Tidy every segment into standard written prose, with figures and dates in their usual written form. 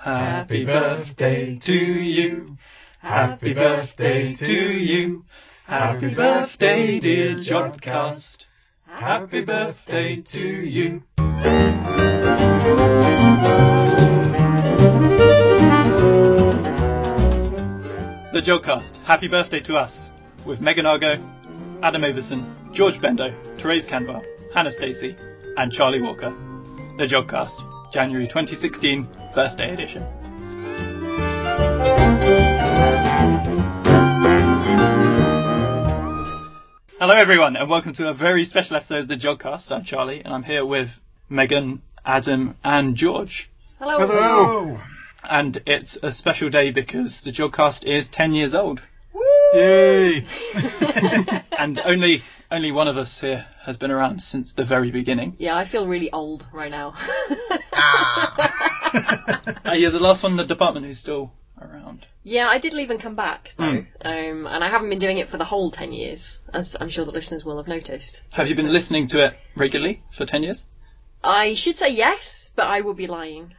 Happy birthday to you. Happy birthday to you. Happy birthday, dear Jodcast. Happy birthday to you. The Jodcast, happy birthday to us, with Megan Argo, Adam Overson, George Bendo, Therese Canwell, Hannah Stacey, and Charlie Walker. The Jodcast, January 2016, birthday edition. Hello everyone, and welcome to a very special episode of the Jodcast. I'm Charlie, and I'm here with Megan, Adam, and George. Hello. Hello. And it's a special day because the Jodcast is 10 years old. Woo! Yay! And only one of us here has been around since the very beginning. Yeah, I feel really old right now. You're the last one in the department who's still around. Yeah, I did leave and come back, though. And I haven't been doing it for the whole 10 years, as I'm sure the listeners will have noticed. Have you been listening to it regularly for 10 years? I should say yes, but I will be lying.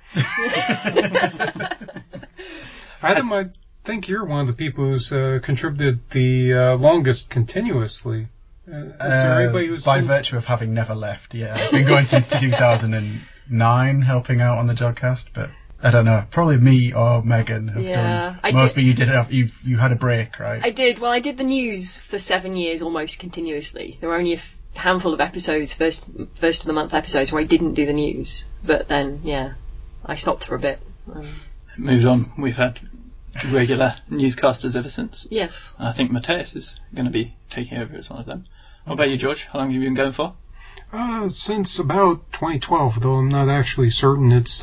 Adam, I think you're one of the people who's contributed the longest continuously. Is there anybody who's by virtue of having never left, yeah. I've been going since 2009, helping out on the Jodcast, but I don't know. Probably me or Megan have done most, but you did have you had a break, right? I did. Well, I did the news for 7 years almost continuously. There were only a handful of episodes, first of the month episodes, where I didn't do the news. But then, I stopped for a bit. Moved on. We've had regular newscasters ever since. Yes. I think Mateus is going to be taking over as one of them. What about you, George? How long have you been going for? Since about 2012, though I'm not actually certain. It's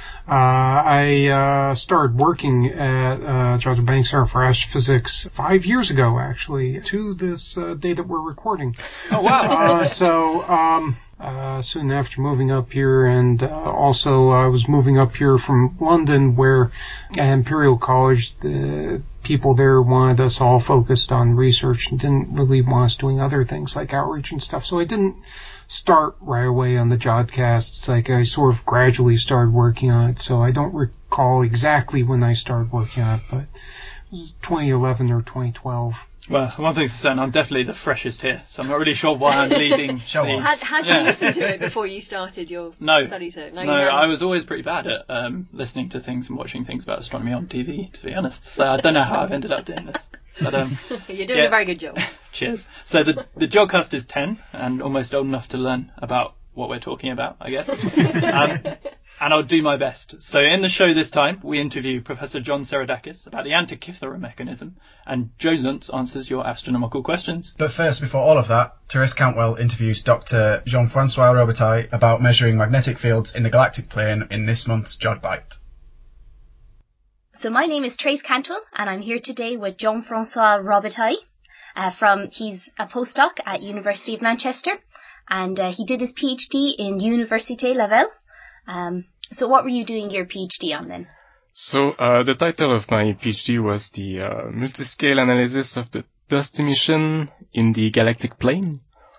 I started working at Georgia Bank Center for Astrophysics 5 years ago, actually, to this day that we're recording. Oh, wow. Soon after moving up here, and also I was moving up here from London, where at Imperial College, the people there wanted us all focused on research and didn't really want us doing other things like outreach and stuff. So I didn't start right away on the Jodcast. It's like I sort of gradually started working on it, so I don't recall exactly when I started working on it, but it was 2011 or 2012. Well, one thing's certain, I'm definitely the freshest here, so I'm not really sure why I'm leading. Had you listened to it before you started your studies here? No, I was always pretty bad at listening to things and watching things about astronomy on TV, to be honest. So I don't know how I've ended up doing this. But, you're doing a very good job. Cheers. So the Jodcast is 10, and almost old enough to learn about what we're talking about, I guess. And I'll do my best. So in the show this time, we interview Professor John Seredakis about the Antikythera mechanism, and Joe Zuntz answers your astronomical questions. But first, before all of that, Therese Cantwell interviews Dr. Jean-Francois Robitaille about measuring magnetic fields in the galactic plane in this month's Jodbite. So my name is Therese Cantwell, and I'm here today with Jean-Francois Robitaille. He's a postdoc at University of Manchester, and he did his PhD in Université Laval. So what were you doing your PhD on then? So the title of my PhD was the multiscale analysis of the dust emission in the galactic plane.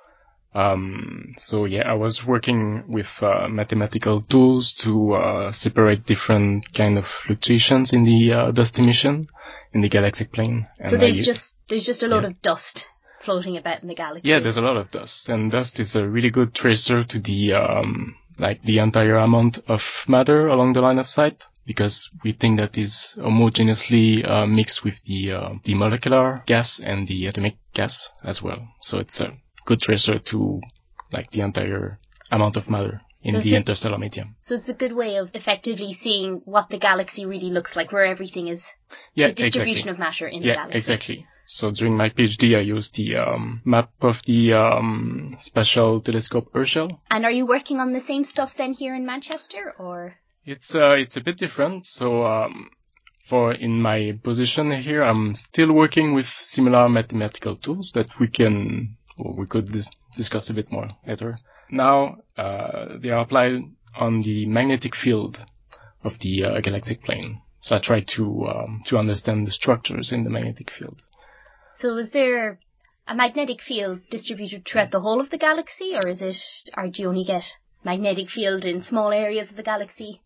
I was working with mathematical tools to separate different kind of fluctuations in the dust emission in the galactic plane. And so there's just a lot of dust floating about in the galaxy. Yeah, there's a lot of dust, and dust is a really good tracer to the entire amount of matter along the line of sight, because we think that is homogeneously mixed with the molecular gas and the atomic gas as well. So it's a good tracer to the entire amount of matter in the interstellar medium. So it's a good way of effectively seeing what the galaxy really looks like, where everything is the distribution of matter in the galaxy. Yeah, exactly. So during my PhD, I used the map of the Spatial Telescope Herschel. And are you working on the same stuff then here in Manchester, or? It's a bit different. So in my position here, I'm still working with similar mathematical tools that we could discuss a bit more later. Now they are applied on the magnetic field of the galactic plane. So I try to understand the structures in the magnetic field. So is there a magnetic field distributed throughout the whole of the galaxy, or do you only get magnetic field in small areas of the galaxy?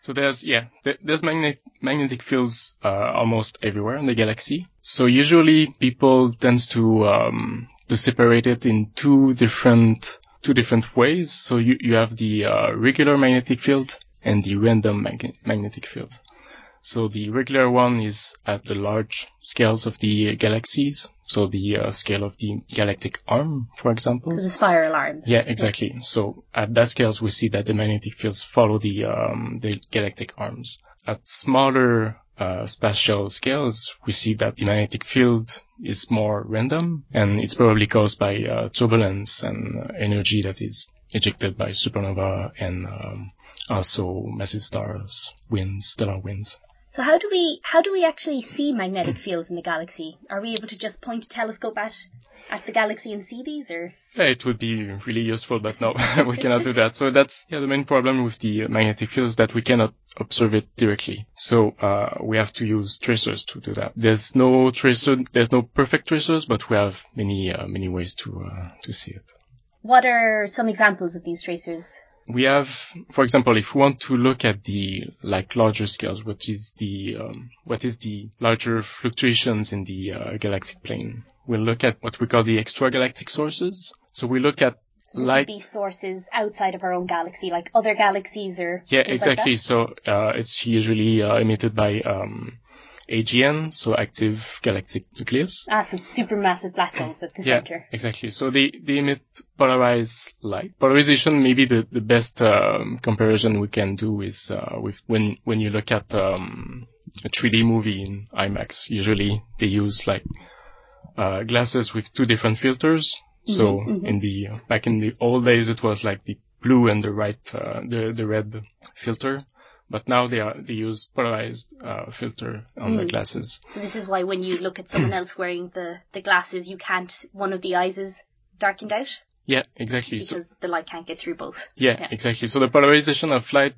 So there's magnetic fields almost everywhere in the galaxy. So usually people tends to separate it in two different ways. So you have the regular magnetic field and the random magnetic field. So the regular one is at the large scales of the galaxies. So the scale of the galactic arm, for example. So the spiral arms. Yeah, exactly. So at that scales, we see that the magnetic fields follow the galactic arms. At smaller spatial scales, we see that the magnetic field is more random, and it's probably caused by turbulence and energy that is ejected by supernova and also massive stars, stellar winds. So how do we actually see magnetic fields in the galaxy? Are we able to just point a telescope at the galaxy and see these, or? Yeah, it would be really useful, but no, we cannot do that. So that's the main problem with the magnetic fields, that we cannot observe it directly. So we have to use tracers to do that. There's no perfect tracers, but we have many ways to see it. What are some examples of these tracers? We have, for example, if we want to look at the larger scales, what is the larger fluctuations in the galactic plane, we'll look at what we call the extragalactic sources. So we look at light. These sources outside of our own galaxy, like other galaxies, or yeah, exactly. Like so it's usually emitted by AGN, so active galactic nucleus. So supermassive black holes at the center. Yeah, exactly. So they emit polarized light. Polarization, maybe the best comparison we can do is with when you look at a 3D movie in IMAX. Usually they use glasses with two different filters. So back in the old days, it was like the blue and the red filter. But now they use polarized filter on the glasses. So this is why when you look at someone else wearing the glasses, one of the eyes is darkened out? Yeah, exactly. Because the light can't get through both. Yeah, exactly. So the polarization of light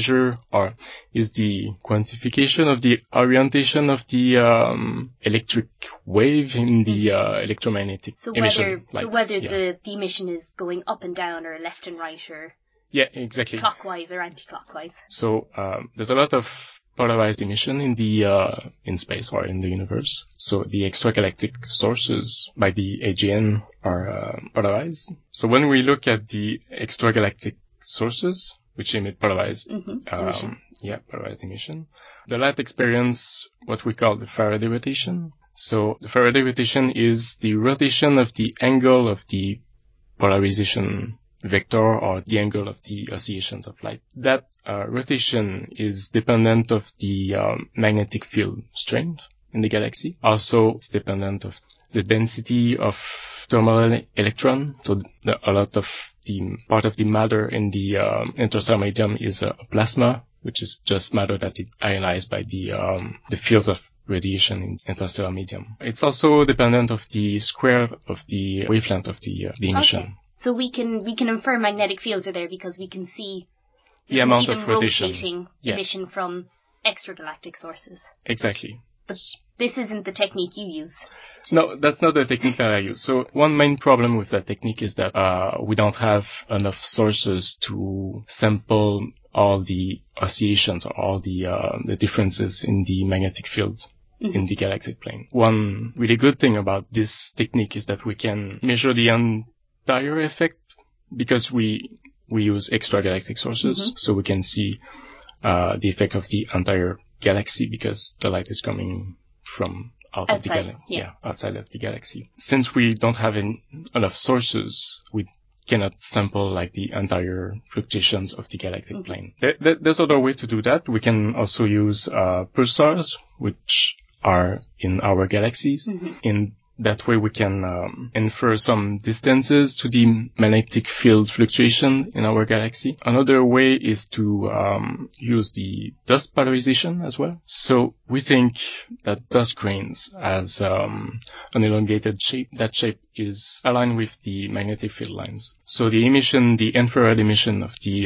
is the quantification of the orientation of the electric wave in the electromagnetic emission. So whether the emission is going up and down, or left and right, or... Yeah, exactly. Clockwise or anti-clockwise. So there's a lot of polarized emission in space or in the universe. So the extragalactic sources by the AGN are polarized. So when we look at the extragalactic sources, which emit polarized emission. Polarized emission, the light experience what we call the Faraday rotation. So the Faraday rotation is the rotation of the angle of the polarization vector, or the angle of the oscillations of light. That rotation is dependent of the magnetic field strength in the galaxy. Also, it's dependent of the density of thermal electron. So a lot of the part of the matter in the interstellar medium is a plasma, which is just matter that is ionized by the fields of radiation in interstellar medium. It's also dependent of the square of the wavelength of the emission. Okay. So we can infer magnetic fields are there because we can see the amount of rotating emission from extragalactic sources. Exactly. But this isn't the technique you use. No, that's not the technique that I use. So one main problem with that technique is that we don't have enough sources to sample all the oscillations or all the differences in the magnetic fields in the galactic plane. One really good thing about this technique is that we can measure the entire effect because we use extragalactic sources, so we can see the effect of the entire galaxy because the light is coming from outside of the galaxy. Since we don't have enough sources, we cannot sample the entire fluctuations of the galactic plane. There's other way to do that. We can also use pulsars, which are in our galaxies. In that way, we can infer some distances to the magnetic field fluctuation in our galaxy. Another way is to use the dust polarization as well. So we think that dust grains has an elongated shape. That shape is aligned with the magnetic field lines. So the infrared emission of the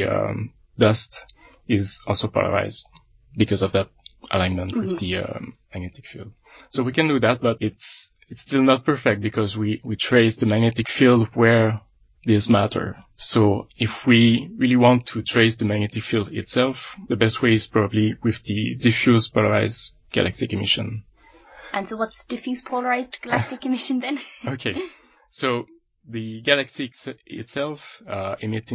dust is also polarized because of that alignment with the magnetic field. So we can do that, but it's still not perfect because we trace the magnetic field where this matter. So if we really want to trace the magnetic field itself, the best way is probably with the diffuse polarized galactic emission. And so what's diffuse polarized galactic emission then? Okay. So the galaxy itself emit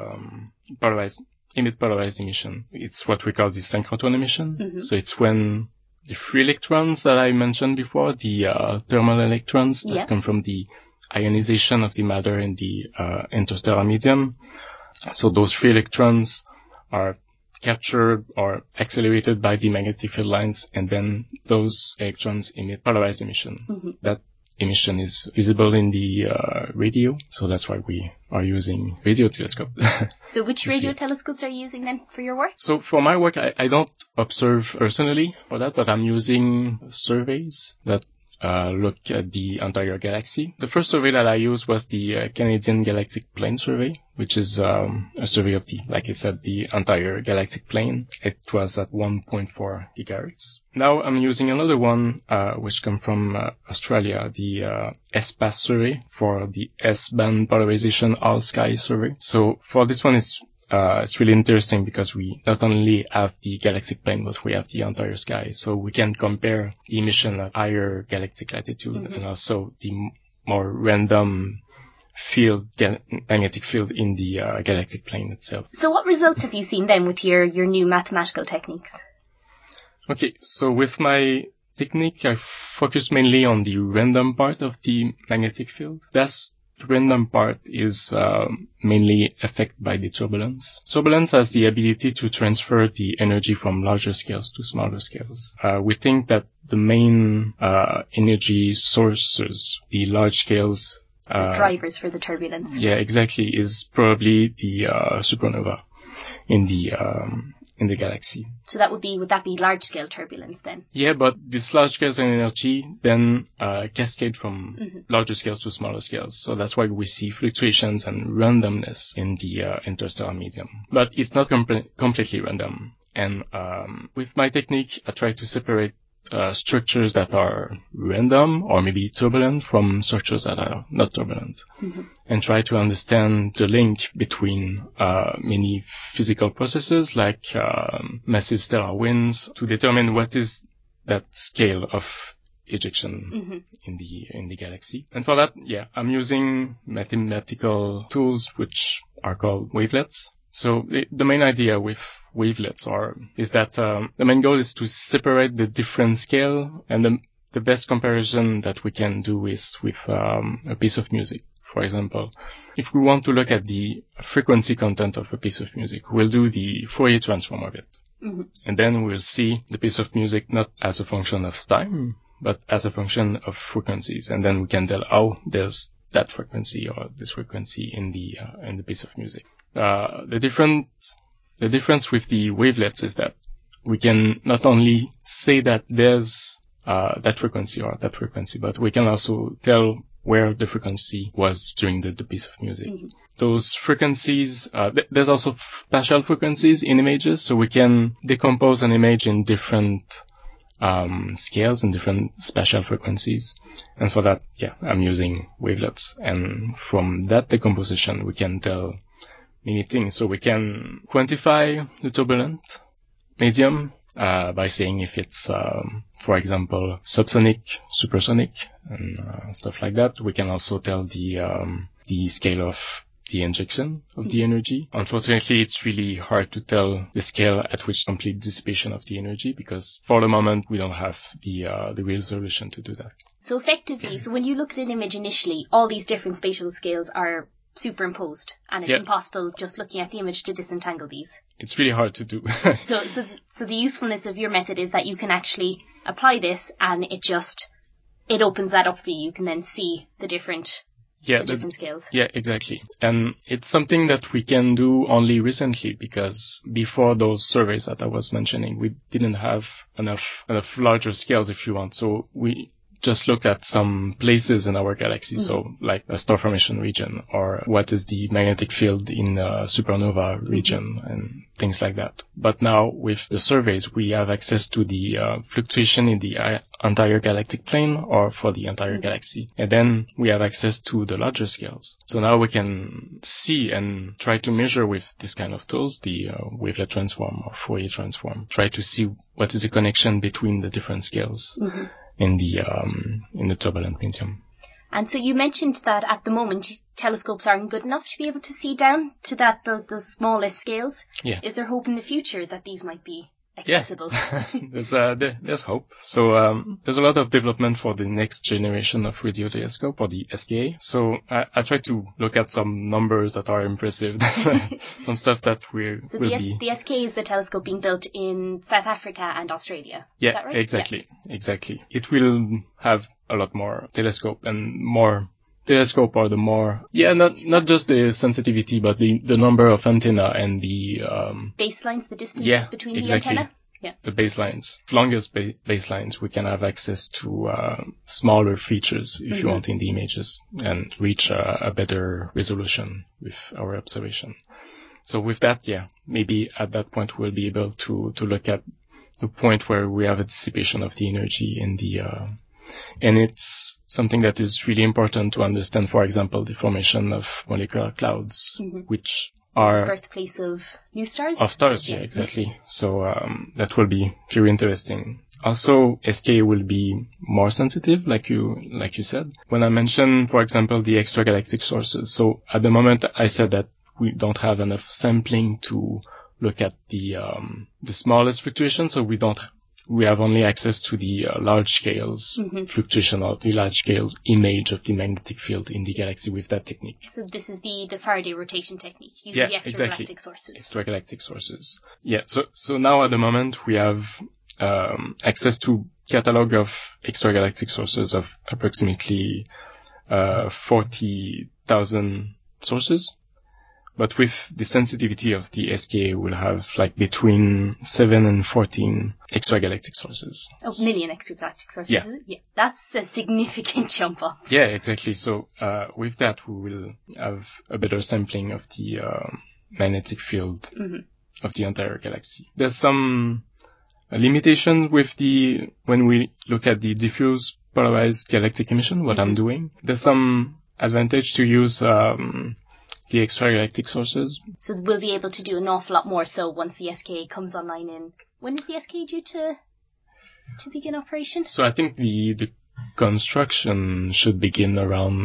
polarized emission. It's what we call the synchrotron emission. Mm-hmm. So it's when the free electrons that I mentioned before, the thermal electrons that come from the ionization of the matter in the interstellar medium. So those free electrons are captured or accelerated by the magnetic field lines, and then those electrons emit polarized emission. Mm-hmm. That emission is visible in the radio, so that's why we are using radio telescope. So which radio telescopes are you using then for your work? So for my work, I don't observe personally for that, but I'm using surveys that look at the entire galaxy. The first survey that I used was the Canadian Galactic Plane Survey, which is a survey of like I said, the entire galactic plane. It was at 1.4 gigahertz. Now I'm using another one, which comes from Australia, the S-Pass survey for the S-band polarization all-sky survey. So for this one, it's really interesting because we not only have the galactic plane, but we have the entire sky. So we can compare the emission at higher galactic latitude and also the more random magnetic field in the galactic plane itself. So what results have you seen then with your new mathematical techniques? Okay, so with my technique, I focus mainly on the random part of the magnetic field. The random part is mainly affected by the turbulence. Turbulence has the ability to transfer the energy from larger scales to smaller scales. We think that the main energy sources, the large scales, the drivers for the turbulence. Yeah, exactly, is probably the supernova in the galaxy. So would that be large scale turbulence then? Yeah, but this large scales in energy then cascade from larger scales to smaller scales. So that's why we see fluctuations and randomness in the interstellar medium. But it's not completely random. And with my technique, I try to separate structures that are random or maybe turbulent from structures that are not turbulent, and try to understand the link between many physical processes like massive stellar winds to determine what is that scale of ejection in the galaxy. And for that, I'm using mathematical tools which are called wavelets. So the main idea with wavelets is that the main goal is to separate the different scale, and the best comparison that we can do is with a piece of music. For example, if we want to look at the frequency content of a piece of music, we'll do the Fourier transform of it. And then we'll see the piece of music not as a function of time, but as a function of frequencies. And then we can tell, there's that frequency or this frequency in the piece of music. The difference with the wavelets is that we can not only say that there's that frequency or that frequency, but we can also tell where the frequency was during the piece of music. Those frequencies, there's also spatial frequencies in images, so we can decompose an image in different scales and different spatial frequencies. And for that, I'm using wavelets. And from that decomposition, we can tell many things. So we can quantify the turbulent medium by saying if it's, for example, subsonic, supersonic, and stuff like that. We can also tell the scale of the injection of the energy. Unfortunately, it's really hard to tell the scale at which complete dissipation of the energy, because for the moment we don't have the resolution to do that. So effectively, when you look at an image initially, all these different spatial scales are superimposed, and it's impossible just looking at the image to disentangle these. It's really hard to do. So the usefulness of your method is that you can actually apply this, and it opens that up for you. You can then see the different scales. Yeah, exactly. And it's something that we can do only recently, because before those surveys that I was mentioning, we didn't have enough larger scales, if you want. So just looked at some places in our galaxy, so like a star formation region, or what is the magnetic field in a supernova region, and things like that. But now with the surveys, we have access to the fluctuation in the entire galactic plane or for the entire galaxy. And then we have access to the larger scales. So now we can see and try to measure with this kind of tools, the wavelet transform or Fourier transform, try to see what is the connection between the different scales in the turbulent medium. And so you mentioned that at the moment telescopes aren't good enough to be able to see down to the smallest scales. Yeah. Is there hope in the future that these might be accessible? Yeah. There's hope. So there's a lot of development for the next generation of radio telescope, or the SKA. So I try to look at some numbers that are impressive, some stuff that will be. The SKA is the telescope being built in South Africa and Australia. Yeah, is that right? Exactly. It will have a lot more telescope and more telescope, or the more, not just the sensitivity, but the number of antenna and the baselines, the distances between the antenna. Yeah, the baselines, longest baselines. We can have access to smaller features, if you want, in the images, and reach a better resolution with our observation. So with that, maybe at that point we'll be able to look at the point where we have a dissipation of the energy in the and it's something that is really important to understand, for example, the formation of molecular clouds, which are birthplace of new stars? Of stars, yeah, exactly. So that will be very interesting. Also, SKA will be more sensitive, like you said. When I mentioned, for example, the extragalactic sources, so at the moment I said that we don't have enough sampling to look at the smallest fluctuations, so we have only access to the large scales fluctuation, or the large scale image of the magnetic field in the galaxy with that technique. So this is the Faraday rotation technique, using the extragalactic sources. Extragalactic sources. Yeah, so now at the moment we have access to catalog of extragalactic sources of approximately 40,000 sources. But with the sensitivity of the SKA, we'll have like between 7 and 14 extragalactic sources. Oh, million extragalactic sources. Yeah. Yeah, that's a significant jump up. Yeah, exactly. So with that, we will have a better sampling of the magnetic field of the entire galaxy. There's some limitation with when we look at the diffuse polarized galactic emission, what I'm doing. There's some advantage to use the extragalactic sources. So we'll be able to do an awful lot more so once the SKA comes online in... When is the SKA due to begin operation? So I think the construction should begin around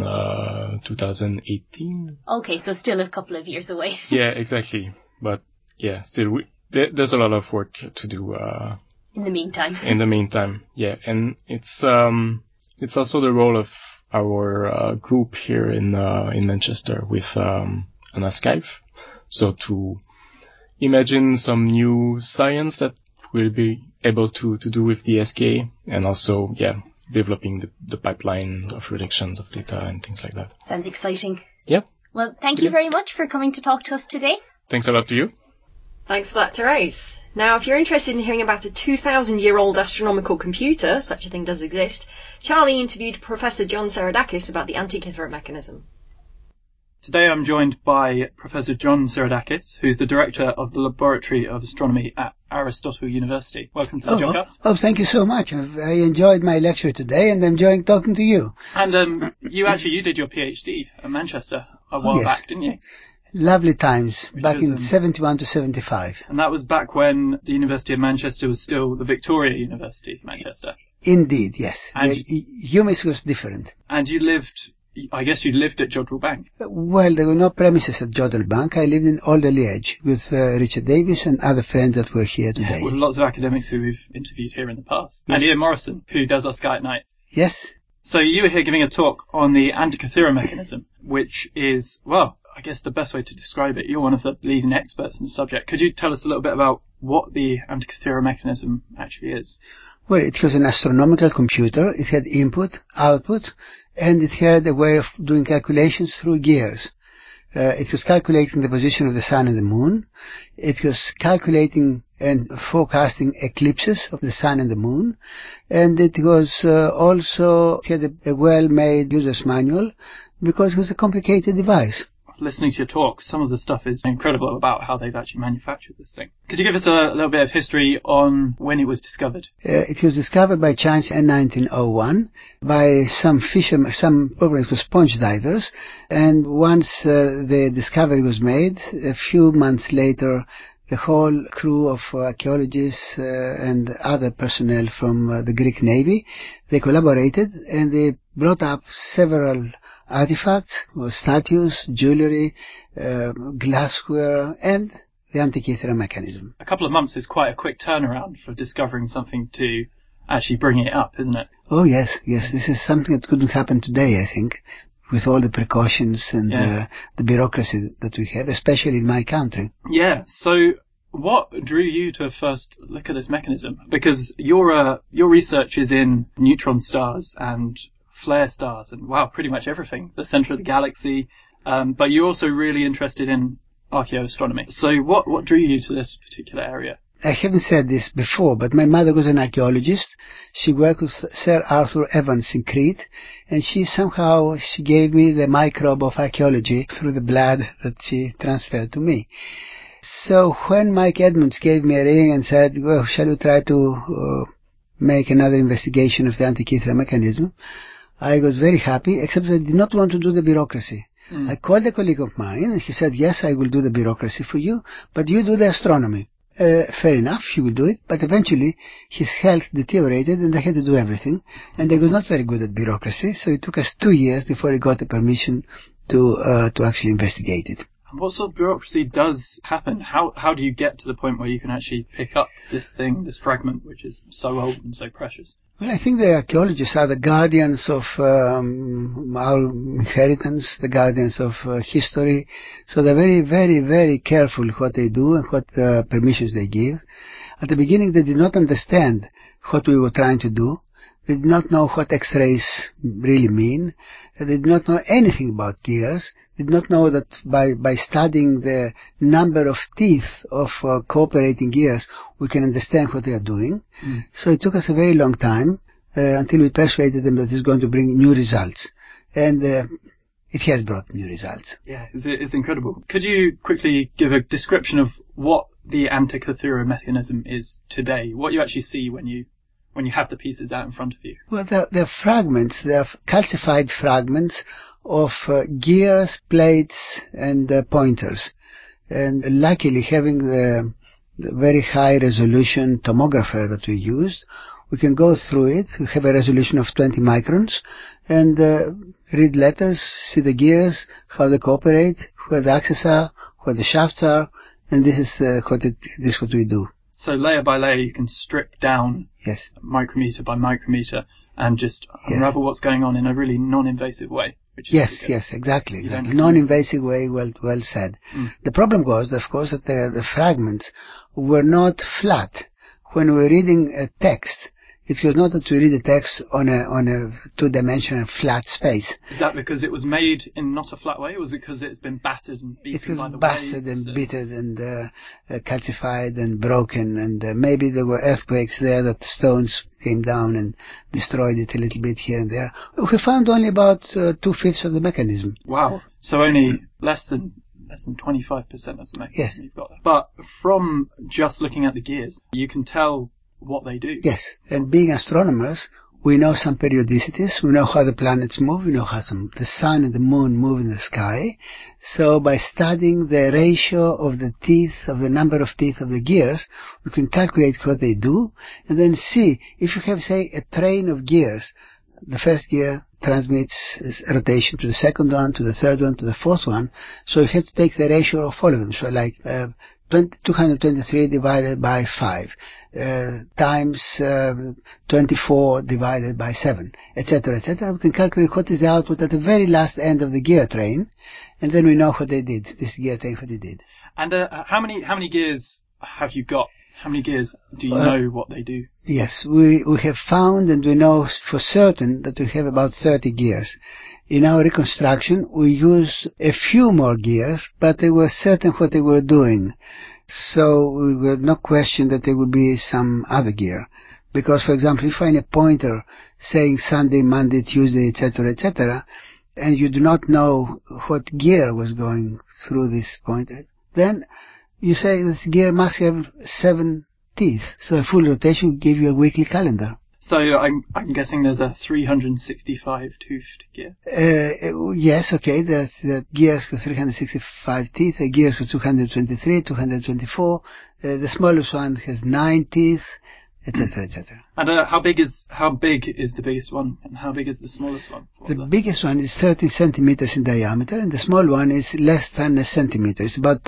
2018. Okay, so still a couple of years away. Yeah, exactly. But yeah, still there's a lot of work to do. In the meantime. In the meantime, yeah. And it's also the role of our group here in Manchester with Anna Skype. So to imagine some new science that we'll be able to do with the SKA, and also, developing the pipeline of reductions of data and things like that. Sounds exciting. Yep. Well, thank you very much for coming to talk to us today. Thanks a lot to you. Thanks for that, Therese. Now, if you're interested in hearing about a 2,000-year-old astronomical computer, such a thing does exist, Charlie interviewed Professor John Seredakis about the Antikythera mechanism. Today I'm joined by Professor John Seredakis, who's the Director of the Laboratory of Astronomy at Aristotle University. Welcome to the Jobcast. Oh, thank you so much. I enjoyed my lecture today, and I'm enjoying talking to you. And you did your PhD at Manchester a while back, didn't you? Lovely times, back in 71 to 75. And that was back when the University of Manchester was still the Victoria University of Manchester. Indeed, yes. And UMIS was different. And you lived at Jodrell Bank. Well, there were no premises at Jodrell Bank. I lived in Alderley Edge with Richard Davis and other friends that were here today. With lots of academics who we've interviewed here in the past. Yes. And Ian Morrison, who does our Sky at Night. Yes. So you were here giving a talk on the Antikythera mechanism, which is, well, I guess the best way to describe it, you're one of the leading experts in the subject. Could you tell us a little bit about what the Antikythera mechanism actually is? Well, it was an astronomical computer. It had input, output, and it had a way of doing calculations through gears. It was calculating the position of the sun and the moon. It was calculating and forecasting eclipses of the sun and the moon. And it was also had a well-made user's manual because it was a complicated device. Listening to your talk, some of the stuff is incredible about how they've actually manufactured this thing. Could you give us a little bit of history on when it was discovered? It was discovered by chance in 1901 by some fishermen, probably it was sponge divers, and once the discovery was made, a few months later, the whole crew of archaeologists and other personnel from the Greek Navy, they collaborated and they brought up several artifacts, statues, jewelry, glassware, and the Antikythera mechanism. A couple of months is quite a quick turnaround for discovering something to actually bringing it up, isn't it? Oh, yes. This is something that couldn't happen today, I think, with all the precautions and the bureaucracy that we have, especially in my country. Yeah, so what drew you to first look at this mechanism? Because your research is in neutron stars and flare stars and, wow, pretty much everything, the centre of the galaxy, but you're also really interested in archaeoastronomy. So what drew you to this particular area? I haven't said this before, but my mother was an archaeologist. She worked with Sir Arthur Evans in Crete, and she gave me the microbe of archaeology through the blood that she transferred to me. So when Mike Edmonds gave me a ring and said, well, shall we try to make another investigation of the Antikythera mechanism, I was very happy, except I did not want to do the bureaucracy. I called a colleague of mine, and he said, yes, I will do the bureaucracy for you, but you do the astronomy. Fair enough, he will do it, but eventually his health deteriorated and I had to do everything, and I was not very good at bureaucracy, so it took us 2 years before he got the permission to actually investigate it. What sort of bureaucracy does happen? How do you get to the point where you can actually pick up this thing, this fragment, which is so old and so precious? Well, I think the archaeologists are the guardians of our inheritance, the guardians of history. So they're very, very, very careful what they do and what permissions they give. At the beginning, they did not understand what we were trying to do. They did not know what X-rays really mean. They did not know anything about gears. They did not know that by studying the number of teeth of cooperating gears, we can understand what they are doing. So it took us a very long time until we persuaded them that it's going to bring new results. And it has brought new results. Yeah, it's incredible. Could you quickly give a description of what the Antikythera mechanism is today? What you actually see when you have the pieces out in front of you? Well, they're fragments. They're calcified fragments of gears, plates, and pointers. And luckily, having the very high resolution tomographer that we used, we can go through it. We have a resolution of 20 microns and read letters, see the gears, how they cooperate, where the axes are, where the shafts are, and this is what we do. So layer by layer, you can strip down micrometer by micrometer and just unravel what's going on in a really non-invasive way. Which is yes, exactly. Non-invasive way, well said. The problem was, of course, that the fragments were not flat. When we were reading a text, it was not that we read the text on a two-dimensional flat space. Is that because it was made in not a flat way, or was it because it's been battered and beaten by the waves? It was battered and beaten and calcified and broken, and maybe there were earthquakes there that the stones came down and destroyed it a little bit here and there. We found only about 2/5 of the mechanism. Wow. So only less than 25% of the mechanism you've got there. But from just looking at the gears, you can tell what they do. Yes, and being astronomers, we know some periodicities, we know how the planets move, we know how the sun and the moon move in the sky. So by studying the ratio of the teeth, of the number of teeth of the gears, we can calculate what they do, and then see if you have, say, a train of gears. The first gear transmits rotation to the second one, to the third one, to the fourth one. So you have to take the ratio of all of them. So like 223 divided by 5 times 24 divided by 7, etc., etc. We can calculate what is the output at the very last end of the gear train, and then we know what they did. This gear train, what it did. And how many gears have you got How many gears? Do you know what they do? Yes, we have found and we know for certain that we have about 30 gears. In our reconstruction, we used a few more gears, but they were certain what they were doing. So we were not questioned that there would be some other gear. Because, for example, if you find a pointer saying Sunday, Monday, Tuesday, etc., and you do not know what gear was going through this pointer, then you say this gear must have 7 teeth. So a full rotation will give you a weekly calendar. So I'm guessing there's a 365-toothed gear? Yes, okay. There's the gears with 365 teeth, the gears with 223, 224. The smallest one has 9 teeth, etc., etc. And how big is the biggest one, and how big is the smallest one? The biggest one is 30 centimeters in diameter, and the small one is less than a centimeter. It's about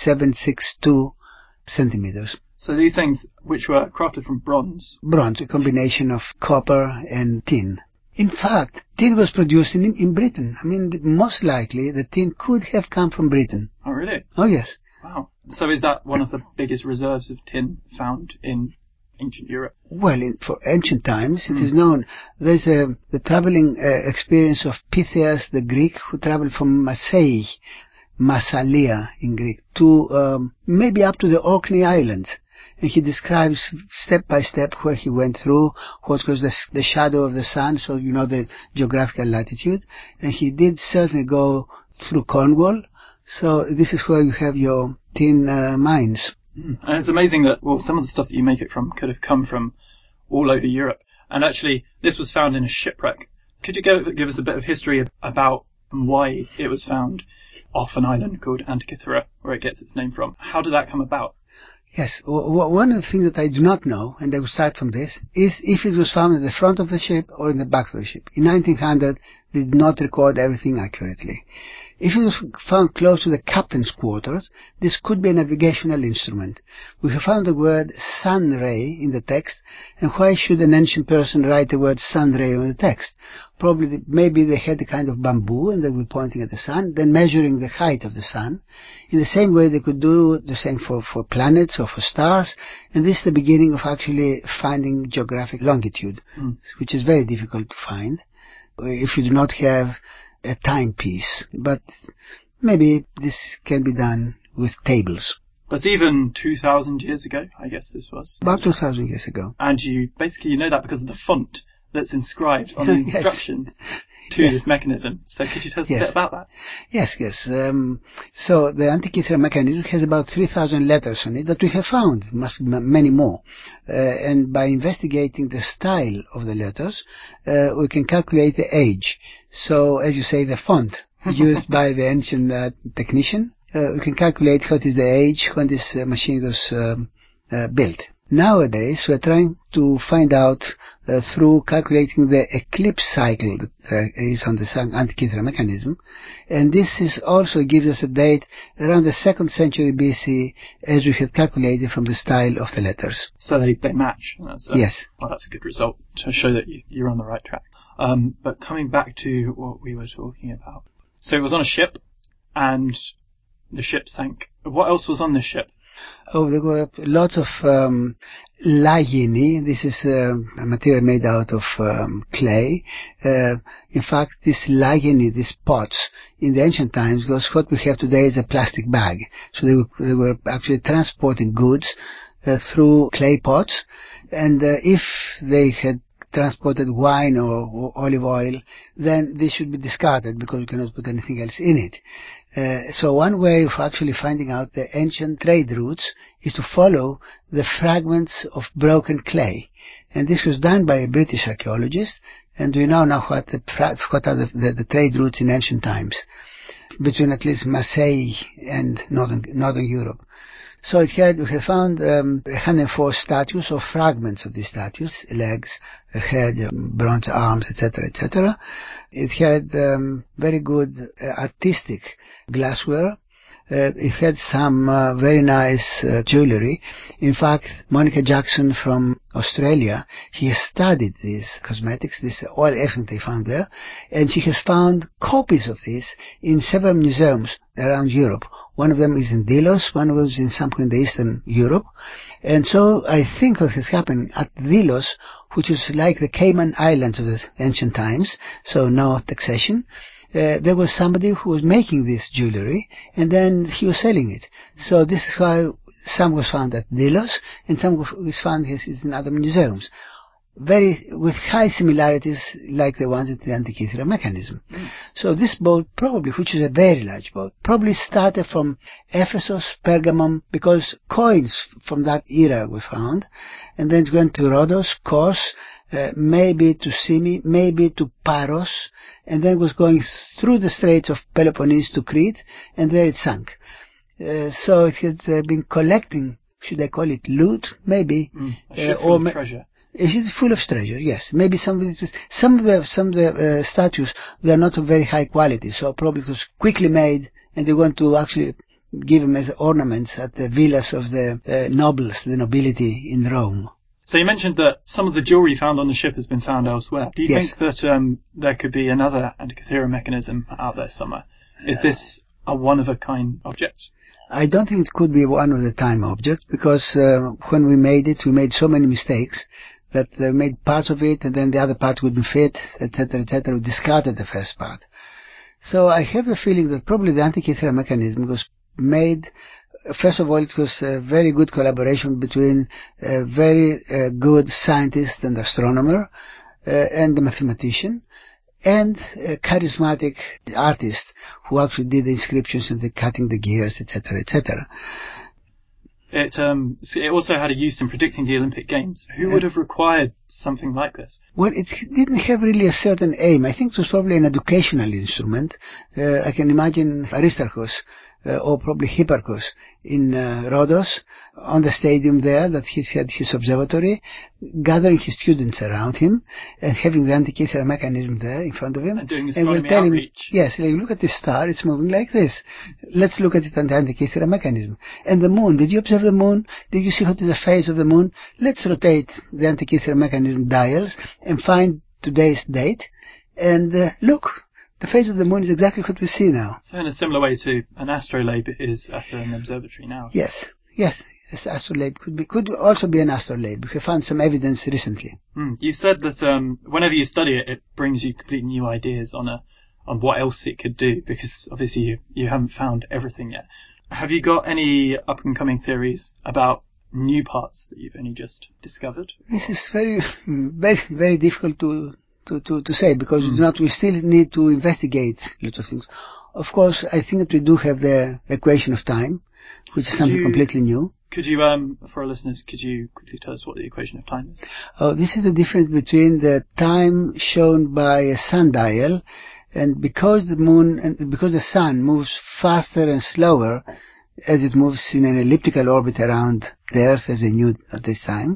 0.762 centimeters. So these things, which were crafted from bronze? Bronze, a combination of copper and tin. In fact, tin was produced in Britain. I mean, most likely the tin could have come from Britain. Oh, really? Oh, yes. Wow. So is that one of the biggest reserves of tin found in ancient Europe? Well, for ancient times, it is known. There's the traveling experience of Pytheas the Greek, who traveled from Marseille, Massalia in Greek, to maybe up to the Orkney Islands. And he describes step by step where he went through, what was the shadow of the sun, so you know the geographical latitude. And he did certainly go through Cornwall. So this is where you have your tin mines. And it's amazing that, well, some of the stuff that you make it from could have come from all over Europe. And actually, this was found in a shipwreck. Could you give us a bit of history about why it was found off an island called Antikythera, where it gets its name from? How did that come about? Yes, one of the things that I do not know, and I will start from this, is if it was found in the front of the ship or in the back of the ship. In 1900, they did not record everything accurately. If it was found close to the captain's quarters, this could be a navigational instrument. We have found the word sun ray in the text, and why should an ancient person write the word sun ray on the text? Probably, maybe they had a kind of bamboo and they were pointing at the sun, then measuring the height of the sun. In the same way, they could do the same for planets or for stars, and this is the beginning of actually finding geographic longitude, which is very difficult to find if you do not have a timepiece. But maybe this can be done with tables. But even 2,000 years ago, I guess this was. About 2,000 years ago. And you know that because of the font that's inscribed on the instructions to this mechanism. So could you tell us a bit about that? Yes. So the Antikythera mechanism has about 3,000 letters on it that we have found. Must be many more. And by investigating the style of the letters, we can calculate the age. So, as you say, the font used by the ancient technician, we can calculate what is the age when this machine was built. Nowadays, we're trying to find out through calculating the eclipse cycle that is on the Antikythera mechanism, and this is also gives us a date around the 2nd century BC, as we had calculated from the style of the letters. So they match. Yes. Well, that's a good result to show that you're on the right track. But coming back to what we were talking about. So it was on a ship, and the ship sank. What else was on this ship? Oh, there were lots of lagini. This is a material made out of clay. In fact, this lagini, these pots, in the ancient times, was what we have today as a plastic bag. So they were actually transporting goods through clay pots, and if they had transported wine or olive oil, then they should be discarded because you cannot put anything else in it. So one way of actually finding out the ancient trade routes is to follow the fragments of broken clay. And this was done by a British archaeologist, and we know now what are the trade routes in ancient times, between at least Marseille and northern Europe. So we had found 104 statues or fragments of these statues, legs, a head, bronze arms, etc. It had very good artistic glassware. It had some very nice jewelry. In fact, Monica Jackson from Australia, she has studied these cosmetics, everything they found there, and she has found copies of this in several museums around Europe. One of them is in Delos, one of them is in somewhere in the Eastern Europe. And so I think what has happened at Delos, which is like the Cayman Islands of the ancient times, so no taxation, there was somebody who was making this jewelry, and then he was selling it. So this is why some was found at Delos, and some was found in other museums. With high similarities like the ones in the Antikythera mechanism. So this boat probably, which is a very large boat, probably started from Ephesus, Pergamum, because coins from that era were found, and then it went to Rhodos, Kos, maybe to Symi, maybe to Paros, and then was going through the Straits of Peloponnese to Crete, and there it sank. So it had been collecting, should I call it loot, maybe, a ship full of treasure. It is full of treasure, yes. Maybe some of the statues, they are not of very high quality, so probably it was quickly made, and they want to actually give them as ornaments at the villas of the nobles, the nobility in Rome. So you mentioned that some of the jewelry found on the ship has been found elsewhere. Do you think that there could be another Antikythera mechanism out there somewhere? Is this a one-of-a-kind object? I don't think it could be one-of-a-time object, because when we made it, we made so many mistakes that they made parts of it, and then the other part wouldn't fit, etc., etc. We discarded the first part. So I have the feeling that probably the Antikythera mechanism was made, first of all, it was a very good collaboration between a very good scientist and astronomer and the mathematician, and a charismatic artist who actually did the inscriptions and the cutting the gears, etc., etc. It also had a use in predicting the Olympic Games. Who would have required something like this? Well, it didn't have really a certain aim. I think it was probably an educational instrument. I can imagine Aristarchus or probably Hipparchus in Rhodos, on the stadium there, that he had his observatory, gathering his students around him and having the Antikythera mechanism there in front of him. And doing astronomy outreach. Yes, like, look at this star, it's moving like this. Let's look at it on the Antikythera mechanism. And the moon, did you observe the moon? Did you see what is the phase of the moon? Let's rotate the Antikythera mechanism dials and find today's date. And look, the phase of the moon is exactly what we see now. So in a similar way to an astrolabe is at an observatory now. Yes. This astrolabe could also be an astrolabe. We found some evidence recently. You said that whenever you study it, it brings you completely new ideas on what else it could do, because obviously you haven't found everything yet. Have you got any up-and-coming theories about new parts that you've only just discovered? This is very, very, very difficult to say, because we still need to investigate lots of things. Of course, I think that we do have the equation of time, which is something completely new. Could you, for our listeners, could you quickly tell us what the equation of time is? This is the difference between the time shown by a sundial, and because the sun moves faster and slower as it moves in an elliptical orbit around the Earth, as they knew at this time,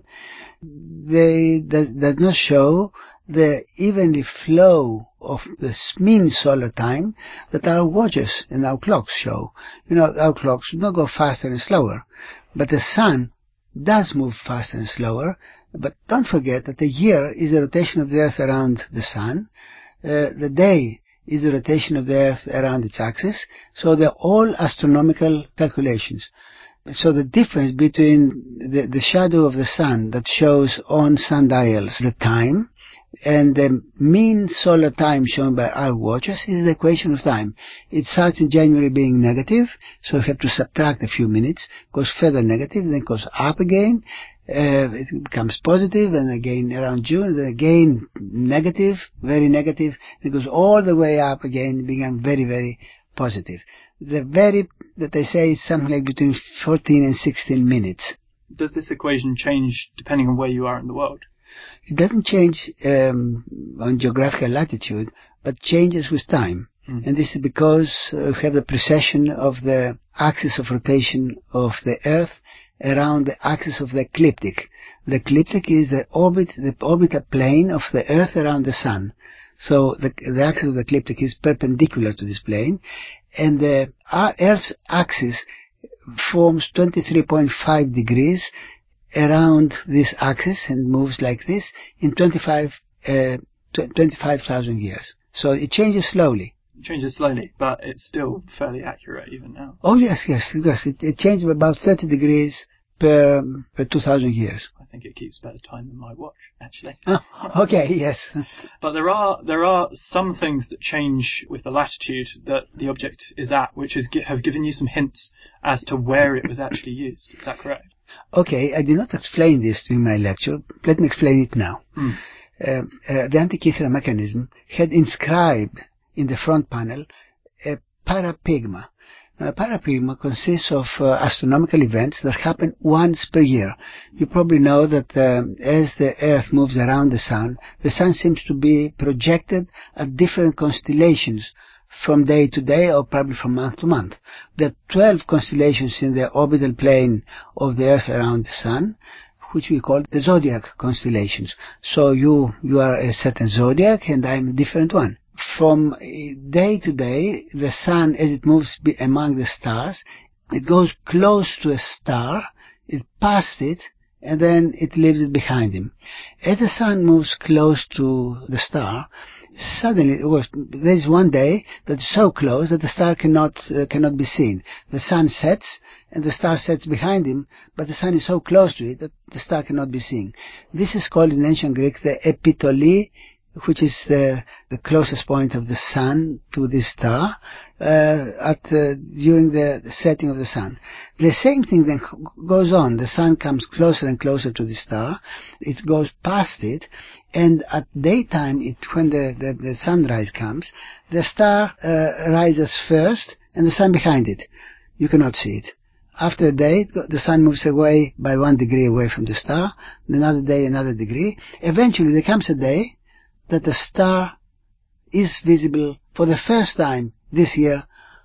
does not show the evenly flow of the mean solar time that our watches and our clocks show. Our clocks do not go faster and slower, but the sun does move faster and slower. But don't forget that the year is the rotation of the Earth around the sun. The day is the rotation of the Earth around its axis. So they're all astronomical calculations. So the difference between the shadow of the sun that shows on sundials the time and the mean solar time shown by our watches is the equation of time. It starts in January being negative, so we have to subtract a few minutes, goes further negative, then goes up again, it becomes positive, and again around June, then again negative, very negative, it goes all the way up again, become very, very positive. That I say is something like between 14 and 16 minutes. Does this equation change depending on where you are in the world? It doesn't change on geographical latitude, but changes with time. And this is because we have the precession of the axis of rotation of the Earth around the axis of the ecliptic. The ecliptic is the orbital plane of the Earth around the Sun. So the axis of the ecliptic is perpendicular to this plane, and the Earth's axis forms 23.5 degrees around this axis and moves like this in 25,000 years. So it changes slowly. changes slowly, but it's still fairly accurate even now. Oh, yes. It changed about 30 degrees per 2,000 years. I think it keeps better time than my watch, actually. Oh, okay, yes. But there are some things that change with the latitude that the object is at, which have given you some hints as to where it was actually used. Is that correct? Okay, I did not explain this during my lecture. Let me explain it now. The Antikythera mechanism had inscribed in the front panel a parapygma. Now, a parapygma consists of astronomical events that happen once per year. You probably know that as the Earth moves around the Sun seems to be projected at different constellations from day to day, or probably from month to month. There are 12 constellations in the orbital plane of the Earth around the Sun, which we call the zodiac constellations. So you are a certain zodiac and I'm a different one. From day to day, the Sun, as it moves among the stars, it goes close to a star, it passes it, and then it leaves it behind him. As the Sun moves close to the star, suddenly, there is one day that is so close that the star cannot be seen. The Sun sets, and the star sets behind him, but the Sun is so close to it that the star cannot be seen. This is called in ancient Greek the epitole, which is the closest point of the Sun to this star during the setting of the Sun. The same thing then goes on. The Sun comes closer and closer to the star. It goes past it, and at daytime, when the sunrise comes, the star rises first, and the Sun behind it. You cannot see it. After a day, the Sun moves away by 1 degree away from the star. Another day, another degree. Eventually, there comes a day that the star is visible for the first time this year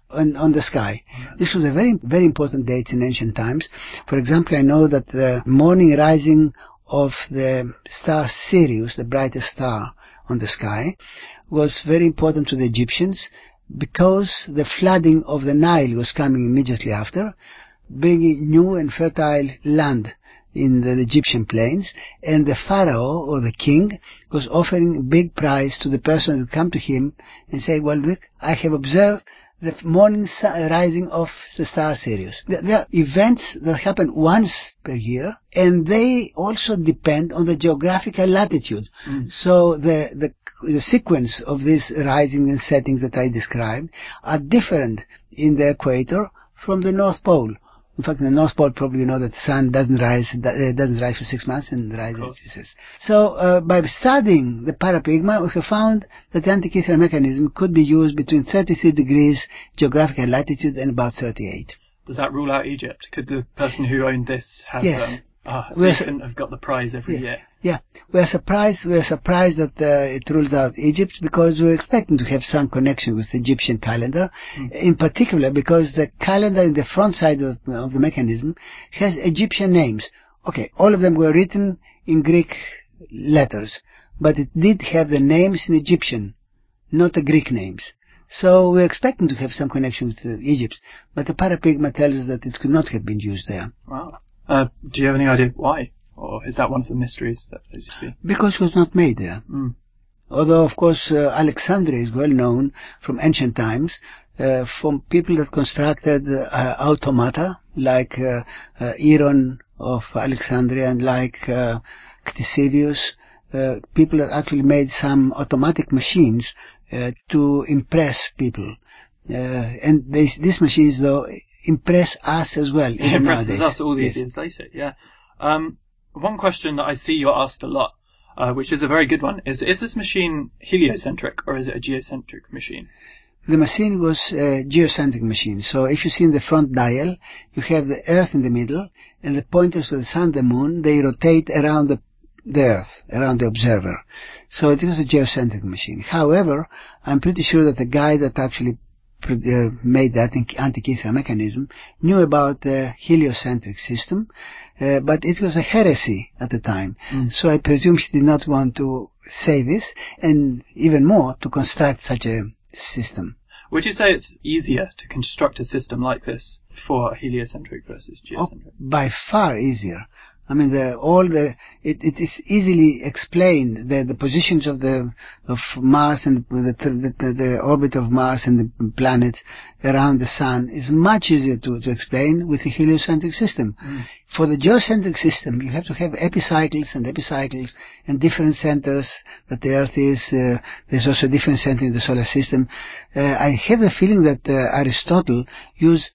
on the sky. This was a very, very important date in ancient times. For example, I know that the morning rising of the star Sirius, the brightest star on the sky, was very important to the Egyptians because the flooding of the Nile was coming immediately after, bringing new and fertile land in the Egyptian plains, and the pharaoh or the king was offering a big prize to the person who would come to him and say, well, look, I have observed the morning rising of the star Sirius. There are events that happen once per year, and they also depend on the geographical latitude. So the sequence of these rising and settings that I described are different in the equator from the North Pole. In fact, in the North Pole, probably you know that the Sun doesn't rise for 6 months and rises. So, by studying the parapygma, we have found that the Antikythera mechanism could be used between 33 degrees geographical latitude and about 38. Does that rule out Egypt? Could the person who owned this have... Yes. So they couldn't have got the prize every year. Yeah, we are surprised that it rules out Egypt, because we were expecting to have some connection with the Egyptian calendar, in particular because the calendar in the front side of the mechanism has Egyptian names. Okay, all of them were written in Greek letters, but it did have the names in Egyptian, not the Greek names. So we're expecting to have some connection with Egypt, but the parapygma tells us that it could not have been used there. Wow. Do you have any idea why? Or is that one of the mysteries that is to be? Because it was not made there. Although, of course, Alexandria is well known from ancient times, from people that constructed automata, like Eron of Alexandria and like Ctesibius, people that actually made some automatic machines to impress people. And these machines, though, impress us as well. It impresses nowadays. us all these years later, yeah. One question that I see you're asked a lot, which is a very good one, is this machine heliocentric or is it a geocentric machine? The machine was a geocentric machine. So if you see in the front dial, you have the Earth in the middle, and the pointers of the Sun, the Moon, they rotate around the Earth, around the observer. So it was a geocentric machine. However, I'm pretty sure that the guy that actually made that Antikythera mechanism knew about the heliocentric system, but it was a heresy at the time. So I presume he did not want to say this, and even more, to construct such a system. Would you say it's easier to construct a system like this for heliocentric versus geocentric? By far easier. I mean, it is easily explained. The positions of Mars and the orbit of Mars and the planets around the sun is much easier to explain with the heliocentric system. For the geocentric system, you have to have epicycles and different centers that the Earth is. There's also a different center in the solar system. I have the feeling that Aristotle used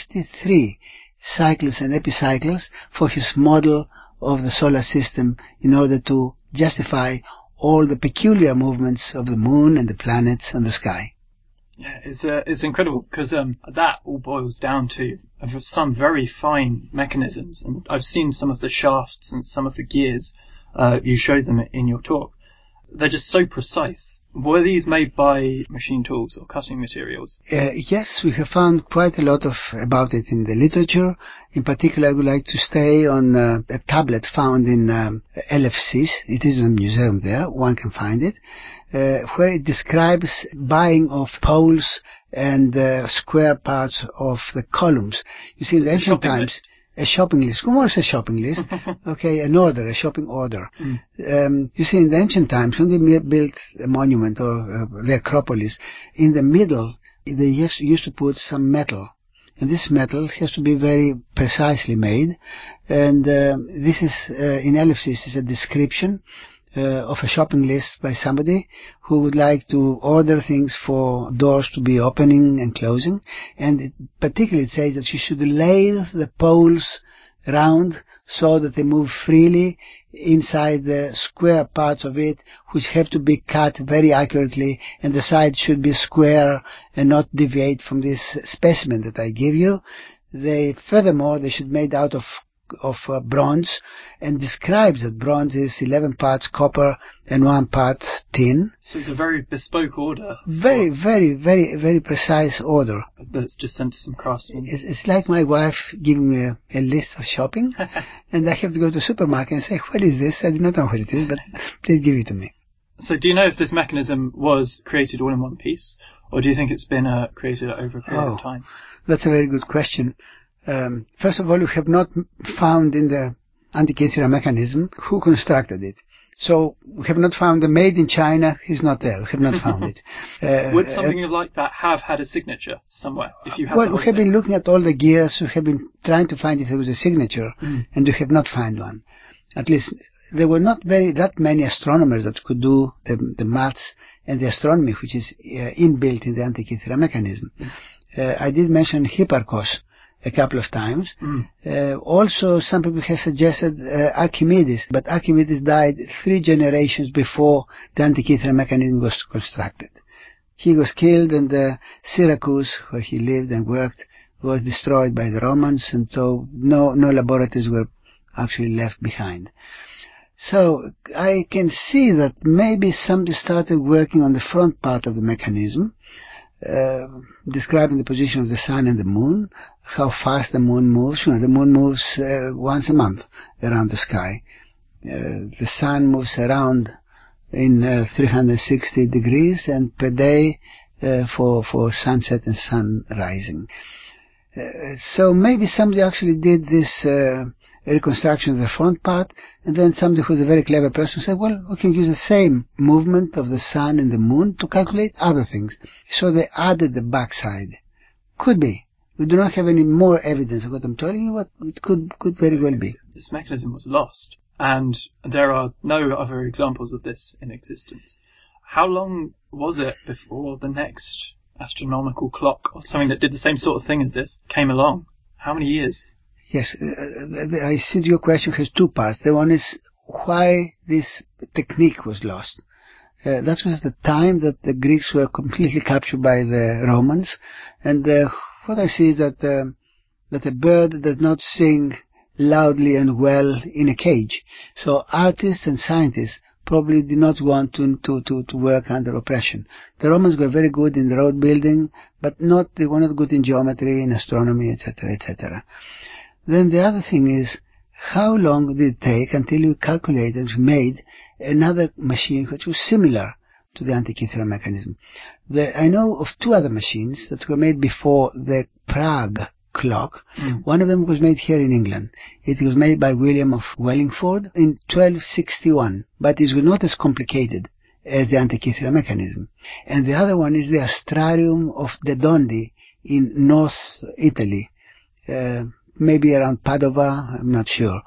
53 cycles and epicycles for his model of the solar system in order to justify all the peculiar movements of the moon and the planets and the sky. Yeah, it's incredible because that all boils down to some very fine mechanisms, and I've seen some of the shafts and some of the gears. You showed them in your talk. They're just so precise. Were these made by machine tools or cutting materials? Yes, we have found quite a lot about it in the literature. In particular, I would like to stay on a tablet found in LFCs. It is in a museum there. One can find it. Where it describes buying of poles and square parts of the columns. You see, in the ancient times, a shopping list. What is a shopping list? Okay, a shopping order. You see, in the ancient times, when they built a monument or the Acropolis, in the middle, they used to put some metal. And this metal has to be very precisely made. And this is, in LFCs, is a description of a shopping list by somebody who would like to order things for doors to be opening and closing. And particularly it says that you should lathe the poles round so that they move freely inside the square parts of it, which have to be cut very accurately, and the sides should be square and not deviate from this specimen that I give you. Furthermore, they should be made out of bronze, and describes that bronze is 11 parts copper and 1 part tin. So it's a very bespoke order. Very, very, very, very precise order. That's just sent to some craftsmen. It's like my wife giving me a list of shopping, and I have to go to the supermarket and say, what is this? I do not know what it is, but please give it to me. So do you know if this mechanism was created all in one piece, or do you think it's been created over a period of time? That's a very good question. First of all, we have not found in the Antikythera mechanism who constructed it. So we have not found the made in China is not there. We have not found it. Would something like that have had a signature somewhere? If you have we have been looking at all the gears. We have been trying to find if there was a signature, and we have not found one. At least there were not that many astronomers that could do the maths and the astronomy, which is inbuilt in the Antikythera mechanism. I did mention Hipparchus a couple of times. Also, some people have suggested Archimedes, but Archimedes died 3 generations before the Antikythera mechanism was constructed. He was killed, and Syracuse, where he lived and worked, was destroyed by the Romans, and so no laboratories were actually left behind. So I can see that maybe somebody started working on the front part of the mechanism, describing the position of the sun and the moon, how fast the moon moves. The moon moves once a month around the sky. The sun moves around in 360 degrees and per day for sunset and sun rising. So maybe somebody actually did this reconstruction of the front part, and then somebody who was a very clever person said, well, we can use the same movement of the sun and the moon to calculate other things. So they added the backside. Could be. We do not have any more evidence of what I'm telling you, but it could very well be. This mechanism was lost, and there are no other examples of this in existence. How long was it before the next astronomical clock, or something that did the same sort of thing as this, came along? How many years? Yes, I see your question has 2 parts. The one is why this technique was lost. That was the time that the Greeks were completely captured by the Romans, and what I see is that a bird does not sing loudly and well in a cage. So artists and scientists probably did not want to work under oppression. The Romans were very good in the road building, but they were not good in geometry, in astronomy, etc., etc. Then the other thing is, how long did it take until you calculated and made another machine which was similar to the Antikythera mechanism? I know of 2 other machines that were made before the Prague clock. One of them was made here in England. It was made by William of Wallingford in 1261, but it was not as complicated as the Antikythera mechanism. And the other one is the Astrarium of De Dondi in North Italy, maybe around Padova, I'm not sure.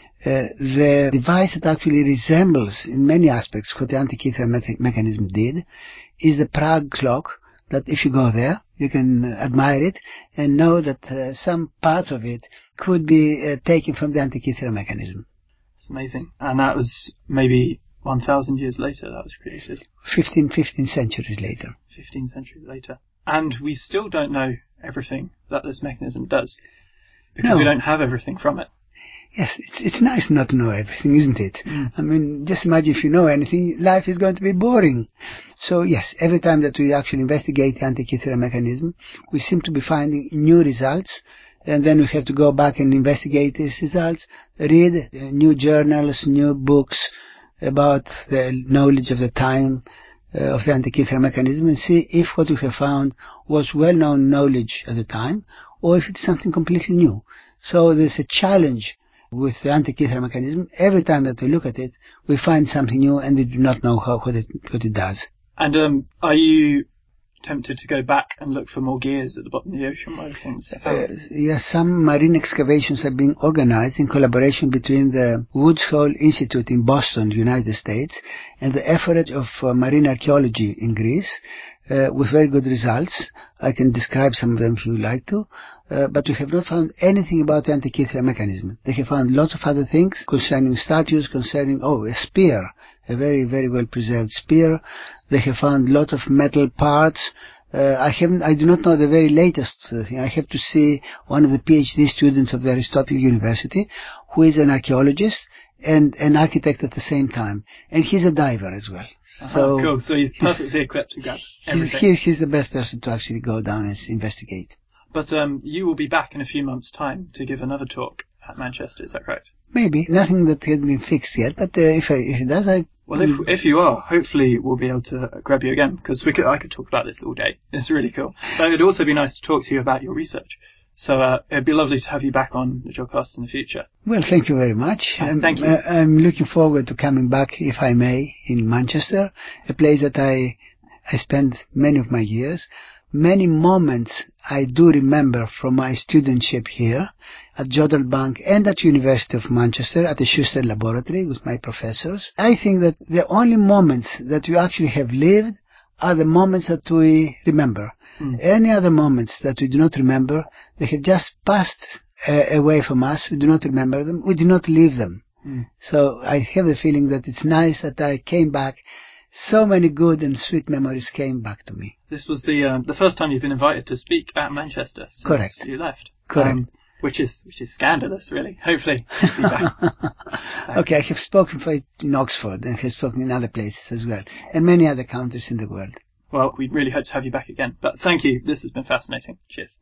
The device that actually resembles in many aspects what the Antikythera mechanism did is the Prague clock, that if you go there, you can admire it and know that some parts of it could be taken from the Antikythera mechanism. It's amazing. And that was maybe 1,000 years later that was created. 15 centuries later. 15 centuries later. And we still don't know everything that this mechanism does, because we don't have everything from it. Yes, it's nice not to know everything, isn't it? I mean, just imagine if you know anything, life is going to be boring. So yes, every time that we actually investigate the Antikythera mechanism, we seem to be finding new results, and then we have to go back and investigate these results, read new journals, new books about the knowledge of the time of the Antikythera mechanism, and see if what we have found was well-known knowledge at the time, or if it's something completely new. So there's a challenge with the Antikythera mechanism. Every time that we look at it, we find something new, and we do not know what it does. And are you tempted to go back and look for more gears at the bottom of the ocean where things yes, some marine excavations are being organized in collaboration between the Woods Hole Institute in Boston, United States, and the effort of marine archaeology in Greece, with very good results. I can describe some of them if you like to, but we have not found anything about the Antikythera mechanism. They have found lots of other things concerning statues, concerning, a spear, a very, very well preserved spear. They have found lots of metal parts. I do not know the very latest thing. I have to see one of the PhD students of the Aristotle University, who is an archaeologist and an architect at the same time. And he's a diver as well. So cool. So he's perfectly equipped to grab everything. He's the best person to actually go down and investigate. But you will be back in a few months' time to give another talk at Manchester, is that correct? Maybe. Nothing that has been fixed yet, but if it does, Well, if you are, hopefully we'll be able to grab you again, because I could talk about this all day. It's really cool. But it'd also be nice to talk to you about your research. So it'd be lovely to have you back on the Jodcast in the future. Well, thank you very much. Thank you. I'm looking forward to coming back, if I may, in Manchester, a place that I spent many of my years. Many moments I do remember from my studentship here at Jodrell Bank and at University of Manchester at the Schuster Laboratory with my professors. I think that the only moments that we actually have lived are the moments that we remember. Any other moments that we do not remember, they have just passed away from us. We do not remember them. We do not live them. So I have the feeling that it's nice that I came back. So many good and sweet memories came back to me. This was the first time you've been invited to speak at Manchester since Correct. you left. Correct. Which is scandalous, really. Hopefully you'll be back. Okay, I have spoken for it in Oxford and have spoken in other places as well, and many other countries in the world. Well, we really hope to have you back again. But thank you. This has been fascinating. Cheers.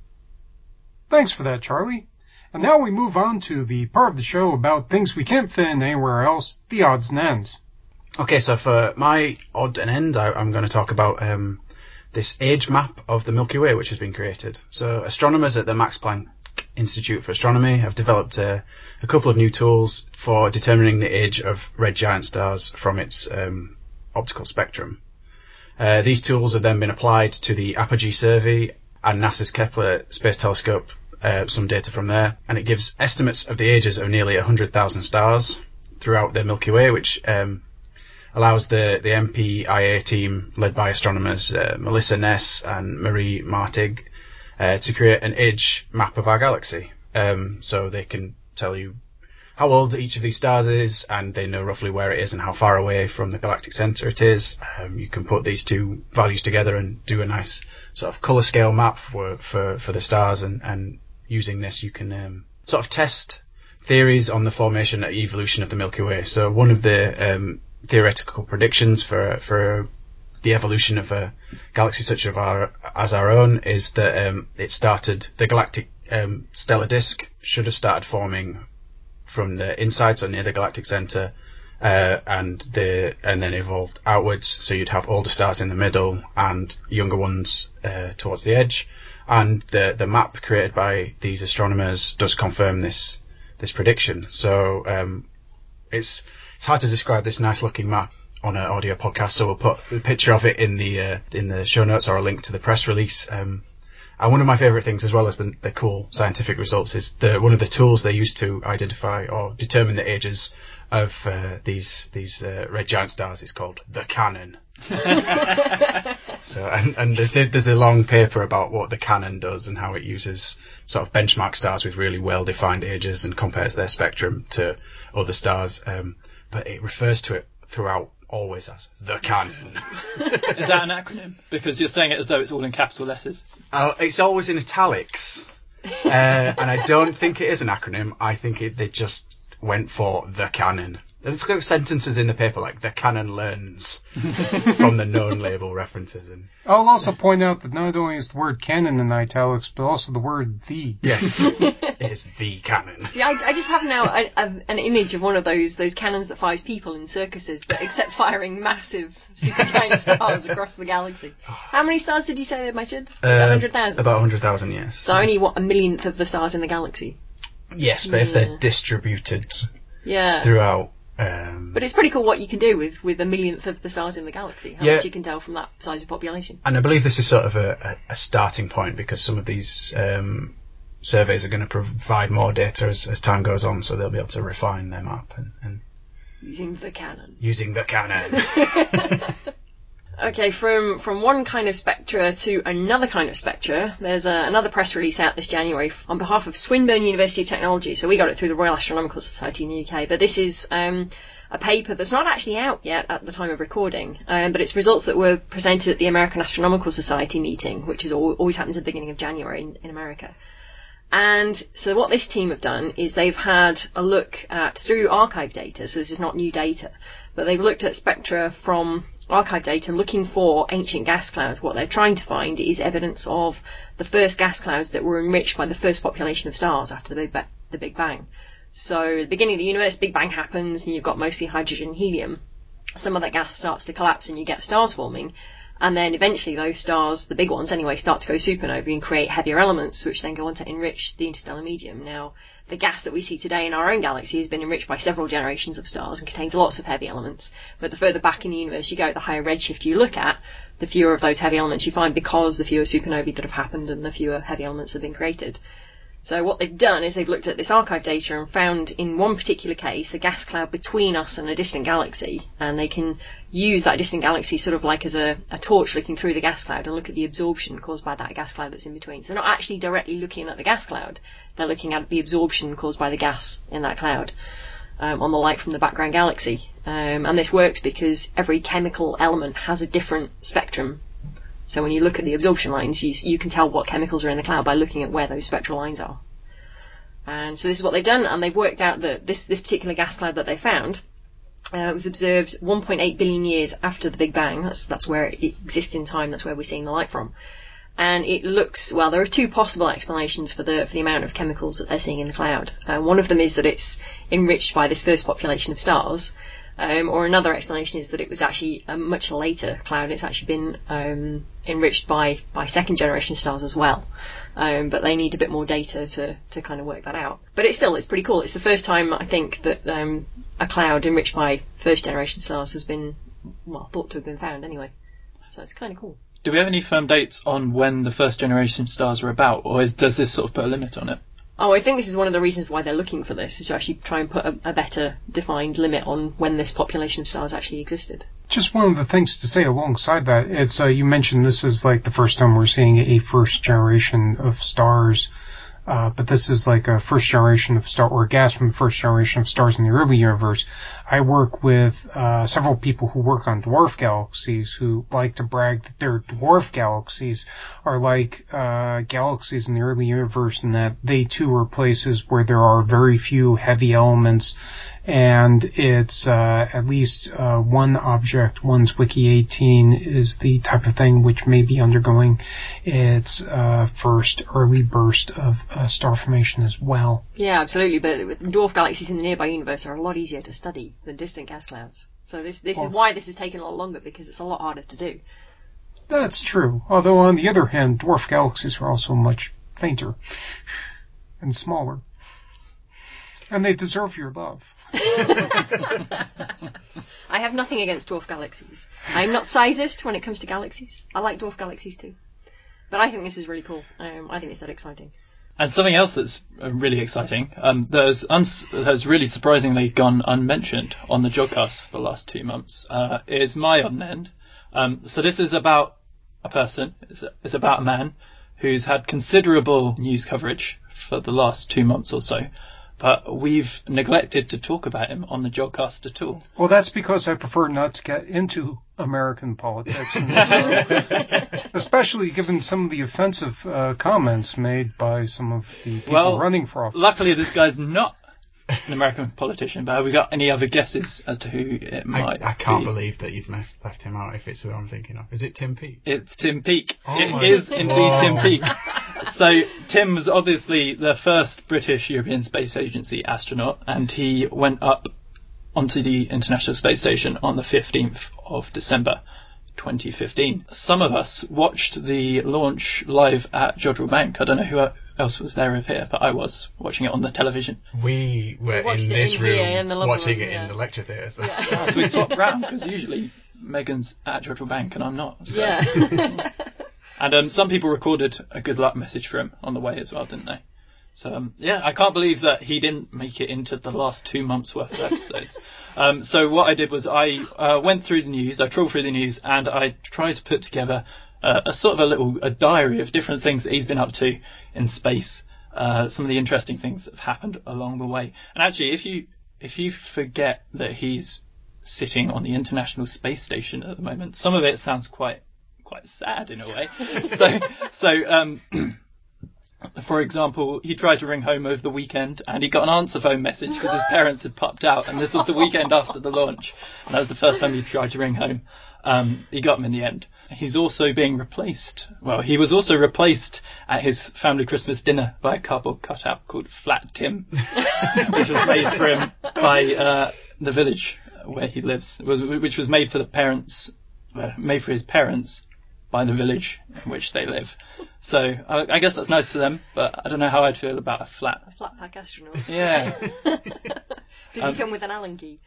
Thanks for that, Charlie. And now we move on to the part of the show about things we can't fit in anywhere else, the odds and ends. Okay, so for my odd and end, I'm going to talk about this age map of the Milky Way, which has been created. So astronomers at the Max Planck Institute for Astronomy have developed a couple of new tools for determining the age of red giant stars from its optical spectrum. These tools have then been applied to the Apogee survey and NASA's Kepler Space Telescope, some data from there, and it gives estimates of the ages of nearly 100,000 stars throughout the Milky Way, which allows the MPIA team, led by astronomers Melissa Ness and Marie Martig, to create an age map of our galaxy. So they can tell you how old each of these stars is, and they know roughly where it is and how far away from the galactic centre it is. You can put these two values together and do a nice sort of colour scale map for the stars, and using this you can sort of test theories on the formation and evolution of the Milky Way. So one of the theoretical predictions for the evolution of a galaxy such as our own is that the galactic stellar disk should have started forming from the inside, so near the galactic centre, and then evolved outwards. So you'd have older stars in the middle and younger ones towards the edge. And the map created by these astronomers does confirm this prediction. So it's hard to describe this nice looking map on an audio podcast, so we'll put a picture of it in the show notes or a link to the press release. And one of my favourite things, as well as the cool scientific results, is one of the tools they use to identify or determine the ages of these red giant stars is called the Canon. So and there's a long paper about what the Canon does and how it uses sort of benchmark stars with really well defined ages and compares their spectrum to other stars. But it refers to it throughout always as the Canon. Is that an acronym? Because you're saying it as though it's all in capital letters. It's always in italics. And I don't think it is an acronym. I think they just went for the Canon. There's sentences in the paper like the Canon learns from the known label references. And I'll also point out that not only is the word canon in italics, but also the word the. Yes, it is the Canon. See, I just have now an image of one of those cannons that fires people in circuses, but except firing massive supergiant stars across the galaxy. How many stars did you say they measured? 100,000? About 100,000, yes. So only, a millionth of the stars in the galaxy? Yes, but if they're distributed throughout... But it's pretty cool what you can do with a millionth of the stars in the galaxy. How much you can tell from that size of population. And I believe this is sort of a starting point, because some of these surveys are going to provide more data as time goes on, so they'll be able to refine their map and using the Canon. Using the Canon. Okay, from one kind of spectra to another kind of spectra, there's another press release out this January on behalf of Swinburne University of Technology. So we got it through the Royal Astronomical Society in the UK, but this is a paper that's not actually out yet at the time of recording, but it's results that were presented at the American Astronomical Society meeting, which always happens at the beginning of January in America. And so what this team have done is they've had a look at, through archive data, so this is not new data, but they've looked at spectra from archive data looking for ancient gas clouds. What they're trying to find is evidence of the first gas clouds that were enriched by the first population of stars after the Big Bang. So at the beginning of the universe, Big Bang happens and you've got mostly hydrogen and helium. Some of that gas starts to collapse and you get stars forming. And then eventually those stars, the big ones anyway, start to go supernovae and create heavier elements, which then go on to enrich the interstellar medium. Now, the gas that we see today in our own galaxy has been enriched by several generations of stars and contains lots of heavy elements. But the further back in the universe you go, the higher redshift you look at, the fewer of those heavy elements you find, because the fewer supernovae that have happened and the fewer heavy elements have been created. So what they've done is they've looked at this archive data and found in one particular case a gas cloud between us and a distant galaxy, and they can use that distant galaxy sort of like as a torch looking through the gas cloud and look at the absorption caused by that gas cloud that's in between. So they're not actually directly looking at the gas cloud, they're looking at the absorption caused by the gas in that cloud on the light from the background galaxy. And this works because every chemical element has a different spectrum. So when you look at the absorption lines, you can tell what chemicals are in the cloud by looking at where those spectral lines are. And so this is what they've done, and they've worked out that this particular gas cloud that they found was observed 1.8 billion years after the Big Bang. That's where it exists in time, that's where we're seeing the light from. And it looks, well, there are two possible explanations for the amount of chemicals that they're seeing in the cloud. One of them is that it's enriched by this first population of stars. Or another explanation is that it was actually a much later cloud. It's actually been enriched by second generation stars as well. But they need a bit more data to kind of work that out. But it's pretty cool. It's the first time, I think, that a cloud enriched by first generation stars has been, well, thought to have been found anyway. So it's kind of cool. Do we have any firm dates on when the first generation stars were about, or does this sort of put a limit on it? Oh, I think this is one of the reasons why they're looking for this, is to actually try and put a better defined limit on when this population of stars actually existed. Just one of the things to say alongside that, it's you mentioned this is like the first time we're seeing a first generation of stars, but this is like a first generation of star, or gas from the first generation of stars in the early universe. I work with several people who work on dwarf galaxies who like to brag that their dwarf galaxies are like galaxies in the early universe, and that they too are places where there are very few heavy elements and it's at least one object, one's Wiki 18 is the type of thing which may be undergoing its first early burst of star formation as well. Yeah, absolutely, but dwarf galaxies in the nearby universe are a lot easier to study than distant gas clouds. So this is why this has taken a lot longer, because it's a lot harder to do. That's true. Although, on the other hand, dwarf galaxies are also much fainter and smaller. And they deserve your love. I have nothing against dwarf galaxies. I'm not sizist when it comes to galaxies. I like dwarf galaxies too. But I think this is really cool. I think it's that exciting. And something else that's really exciting, that's really surprisingly gone unmentioned on the Jodcast for the last 2 months, is my odd end. So this is about a person, it's about a man who's had considerable news coverage for the last 2 months or so, but we've neglected to talk about him on the Jodcast at all. Well, that's because I prefer not to get into American politics, especially given some of the offensive comments made by some of the people running for office. Luckily, this guy's not an American politician, but have we got any other guesses as to who it might be? I can't believe that you've left him out, if it's who I'm thinking of. Is it Tim Peake? It's Tim Peake. It is indeed Tim Peake. So Tim was obviously the first British European Space Agency astronaut, and he went up onto the International Space Station on the 15th of December 2015. Some of us watched the launch live at Jodrell Bank. I don't know who else was there over here, but I was watching it on the television. We were in this room watching it in the lecture theatre. So. So we swapped round, because usually Megan's at Jodrell Bank and I'm not. So. Yeah. And some people recorded a good luck message for him on the way as well, didn't they? So, I can't believe that he didn't make it into the last 2 months' worth of episodes. So what I did was I went through the news, I trawled through the news, and I tried to put together a sort of a diary of different things that he's been up to in space, some of the interesting things that have happened along the way. And actually, if you forget that he's sitting on the International Space Station at the moment, some of it sounds quite sad in a way. For example, he tried to ring home over the weekend, and he got an answer phone message because his parents had popped out, and this was the weekend after the launch, and that was the first time he tried to ring home. He got them in the end. He's also being replaced. Well, he was also replaced at his family Christmas dinner by a cardboard cutout called Flat Tim, which was made for him by the village where he lives, which was made for the parents, made for his parents by the village in which they live. So I guess that's nice to them, but I don't know how I'd feel about a flat pack astronaut. Yeah. Does he come with an Allen key?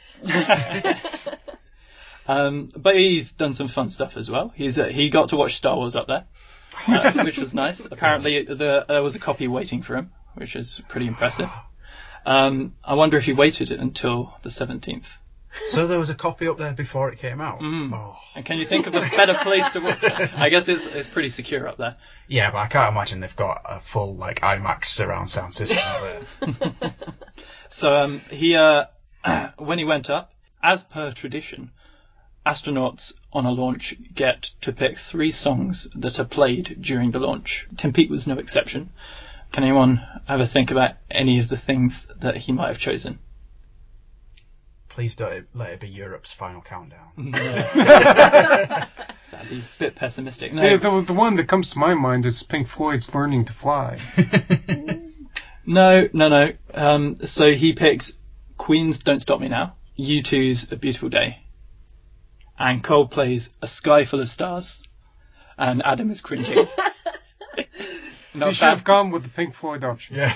But he's done some fun stuff as well. He got to watch Star Wars up there, which was nice. Apparently there was a copy waiting for him, which is pretty impressive. I wonder if he waited until the 17th. So there was a copy up there before it came out? Oh. And can you think of a better place to watch it? I guess it's pretty secure up there. Yeah, but I can't imagine they've got a full IMAX surround sound system up there. So when he went up, as per tradition, astronauts on a launch get to pick 3 songs that are played during the launch. Tim Peake was no exception. Can anyone ever think about any of the things that he might have chosen? Please don't let it be Europe's Final Countdown. That'd be a bit pessimistic. No. Yeah, the one that comes to my mind is Pink Floyd's Learning to Fly. No. So he picks Queen's Don't Stop Me Now, U2's A Beautiful Day, and Coldplay's A Sky Full of Stars. And Adam is cringing. You should have gone with the Pink Floyd option. Yeah.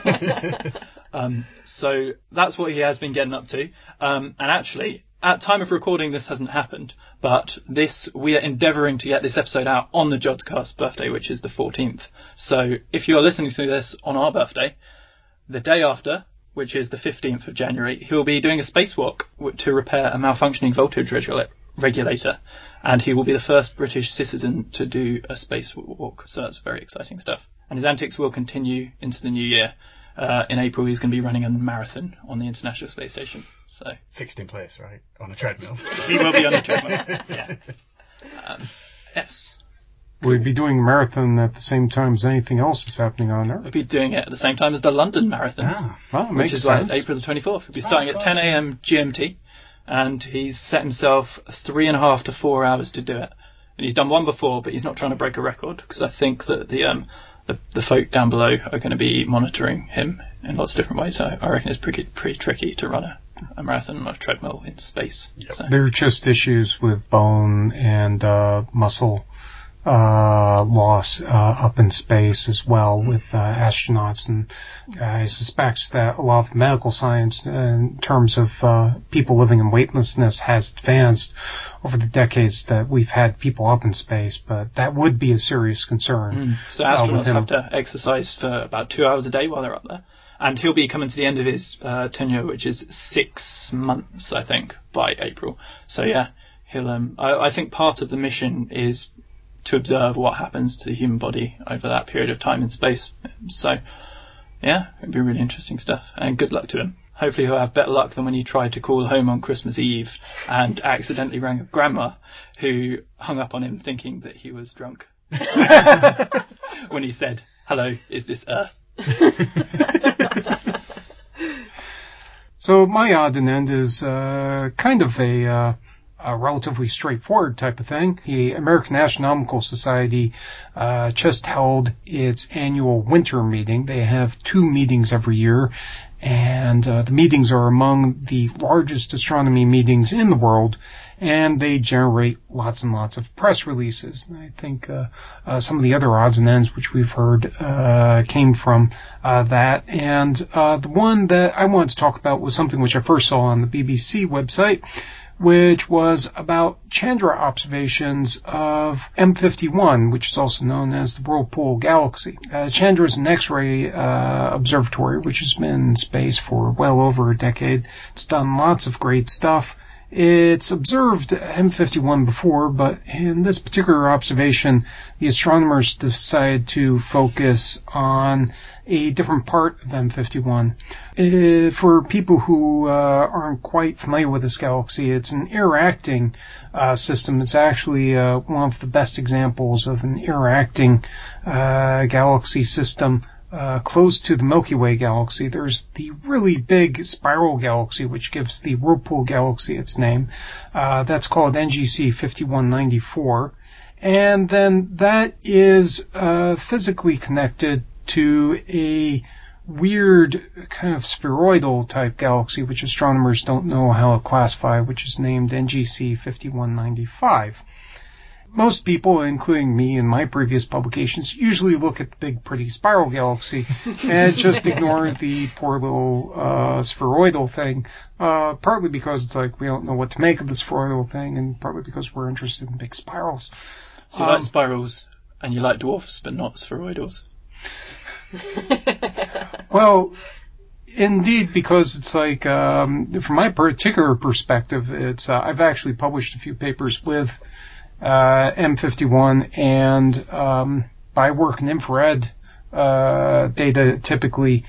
So that's what he has been getting up to. And actually, at time of recording, this hasn't happened, but we are endeavouring to get this episode out on the Jodcast birthday, which is the 14th. So if you're listening to this on our birthday, the day after, which is the 15th of January, he'll be doing a spacewalk to repair a malfunctioning voltage regulator, and he will be the first British citizen to do a spacewalk. So that's very exciting stuff. And his antics will continue into the new year. In April, he's going to be running a marathon on the International Space Station. So fixed in place, right? On a treadmill. He will be on a treadmill. Yeah. Yes. We'd be doing a marathon at the same time as anything else that's happening on Earth. We'd be doing it at the same time as the London Marathon, which is like April the 24th. We'd be starting at 10 a.m. GMT, and he's set himself 3.5 to 4 hours to do it. And he's done one before, but he's not trying to break a record, because I think that the folk down below are going to be monitoring him in lots of different ways. So I reckon it's pretty tricky to run a marathon on a treadmill in space. Yep. So. There are just issues with bone and muscle loss up in space as well with astronauts, and I suspect that a lot of medical science in terms of people living in weightlessness has advanced over the decades that we've had people up in space, but that would be a serious concern. So astronauts have to exercise for about 2 hours a day while they're up there, and he'll be coming to the end of his tenure, which is 6 months, I think, by April. So yeah, he'll I think part of the mission is to observe what happens to the human body over that period of time in space. So, yeah, it'd be really interesting stuff. And good luck to him. Hopefully he'll have better luck than when he tried to call home on Christmas Eve and accidentally rang up Grandma, who hung up on him thinking that he was drunk. When he said, "Hello, is this Earth?" So my odd and end is kind of a relatively straightforward type of thing. The American Astronomical Society just held its annual winter meeting. They have 2 meetings every year, and the meetings are among the largest astronomy meetings in the world, and they generate lots and lots of press releases. And I think some of the other odds and ends which we've heard came from that. And the one that I wanted to talk about was something which I first saw on the BBC website, which was about Chandra observations of M51, which is also known as the Whirlpool Galaxy. Chandra is an X-ray observatory which has been in space for well over a decade. It's done lots of great stuff. It's observed M51 before, but in this particular observation, the astronomers decided to focus on a different part of M51. For people who aren't quite familiar with this galaxy, it's an interacting system. It's actually one of the best examples of an interacting galaxy system close to the Milky Way galaxy. There's the really big spiral galaxy, which gives the Whirlpool Galaxy its name. That's called NGC 5194. And then that is physically connected to a weird kind of spheroidal type galaxy, which astronomers don't know how to classify, which is named NGC 5195. Most people, including me in my previous publications, usually look at the big, pretty spiral galaxy and just ignore the poor little spheroidal thing, partly because it's like we don't know what to make of the spheroidal thing, and partly because we're interested in big spirals. So you like spirals, and you like dwarfs, but not spheroidals. Well, indeed, because it's like, from my particular perspective, it's I've actually published a few papers with M51, and by work in infrared data, typically,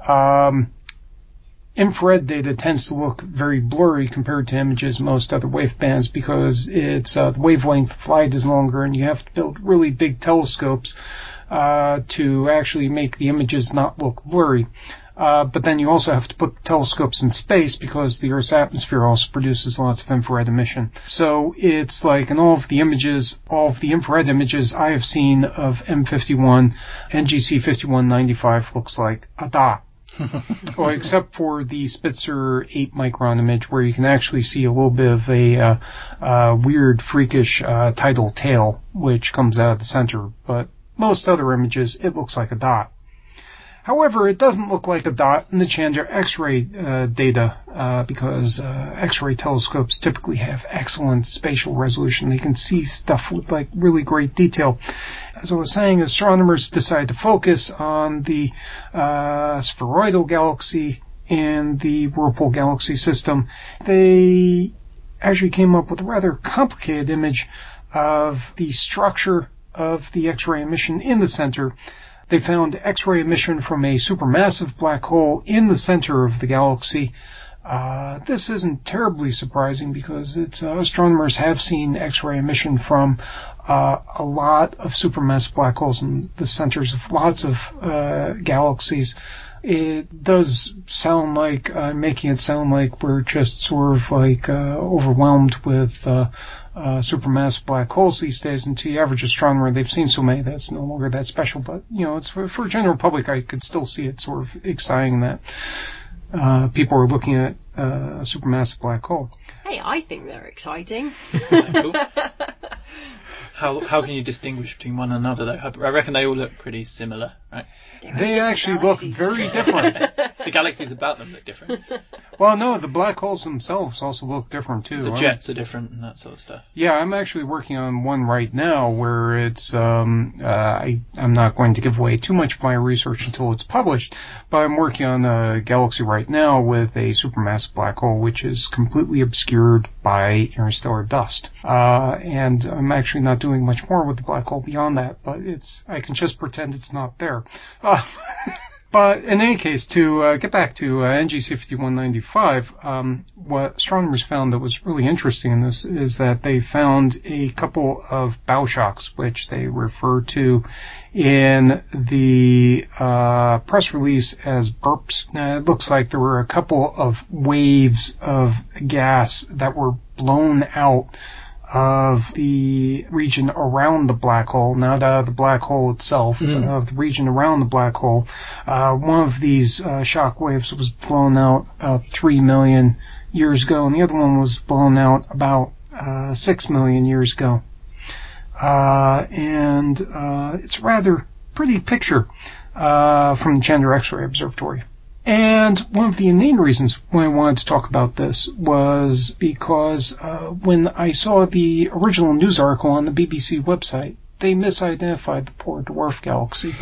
infrared data tends to look very blurry compared to images most other wavebands, because it's the wavelength of light is longer, and you have to build really big telescopes to actually make the images not look blurry. But then you also have to put the telescopes in space, because the Earth's atmosphere also produces lots of infrared emission. So it's like in all of the images, all of the infrared images I have seen of M51, NGC 5195 looks like a dot. Well, except for the Spitzer 8 micron image, where you can actually see a little bit of a weird, freakish tidal tail, which comes out of the center. But most other images, it looks like a dot. However, it doesn't look like a dot in the Chandra X-ray data, because X-ray telescopes typically have excellent spatial resolution. They can see stuff with like really great detail. As I was saying, astronomers decided to focus on the spheroidal galaxy and the Whirlpool Galaxy system. They actually came up with a rather complicated image of the structure of the X-ray emission in the center. They found X-ray emission from a supermassive black hole in the center of the galaxy, This isn't terribly surprising because astronomers have seen X-ray emission from a lot of supermassive black holes in the centers of lots of galaxies. It does sound like, making it sound like we're just sort of like overwhelmed with supermassive black holes these days. And to the average astronomer, they've seen so many that's no longer that special. But, it's for general public, I could still see it sort of exciting that people are looking at a supermassive black hole. Hey, I think they're exciting. Cool. How can you distinguish between one and another, though? I reckon they all look pretty similar, right? They actually look very different. The galaxies about them look different. Well, no, the black holes themselves also look different, too. The jets are different and that sort of stuff. Yeah, I'm actually working on one right now where it's, I'm not going to give away too much of my research until it's published, but I'm working on a galaxy right now with a supermassive black hole which is completely obscured by interstellar dust. And I'm actually not doing much more with the black hole beyond that, but I can just pretend it's not there. But in any case, to get back to NGC 5195, what astronomers found that was really interesting in this is that they found a couple of bow shocks, which they refer to in the press release as burps. Now, it looks like there were a couple of waves of gas that were blown out of the region around the black hole, not out of the black hole itself, but of the region around the black hole. One of these shock waves was blown out about 3 million years ago, and the other one was blown out about 6 million years ago. And it's a rather pretty picture from the Chandra X-ray Observatory. And one of the main reasons why I wanted to talk about this was because when I saw the original news article on the BBC website, they misidentified the poor dwarf galaxy.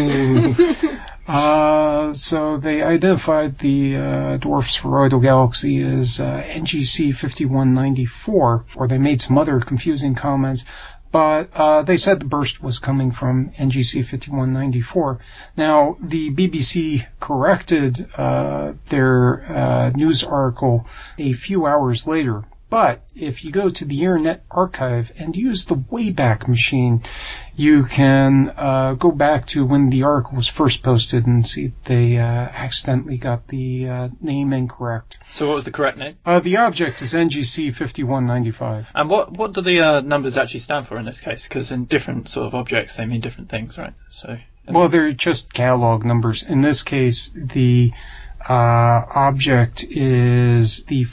So they identified the dwarf spheroidal galaxy as NGC 5194, or they made some other confusing comments. But they said the burst was coming from NGC 5194. Now, the BBC corrected their news article a few hours later. But if you go to the Internet Archive and use the Wayback Machine, you can go back to when the article was first posted and see that they accidentally got the name incorrect. So what was the correct name? The object is NGC 5195. And what do the numbers actually stand for in this case? Because in different sort of objects, they mean different things, right? So. Well, they're just catalog numbers. In this case, the object is the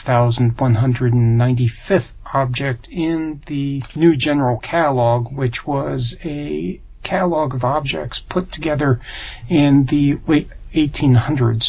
5,195th object in the new general catalog, which was a catalog of objects put together in the late 1800s.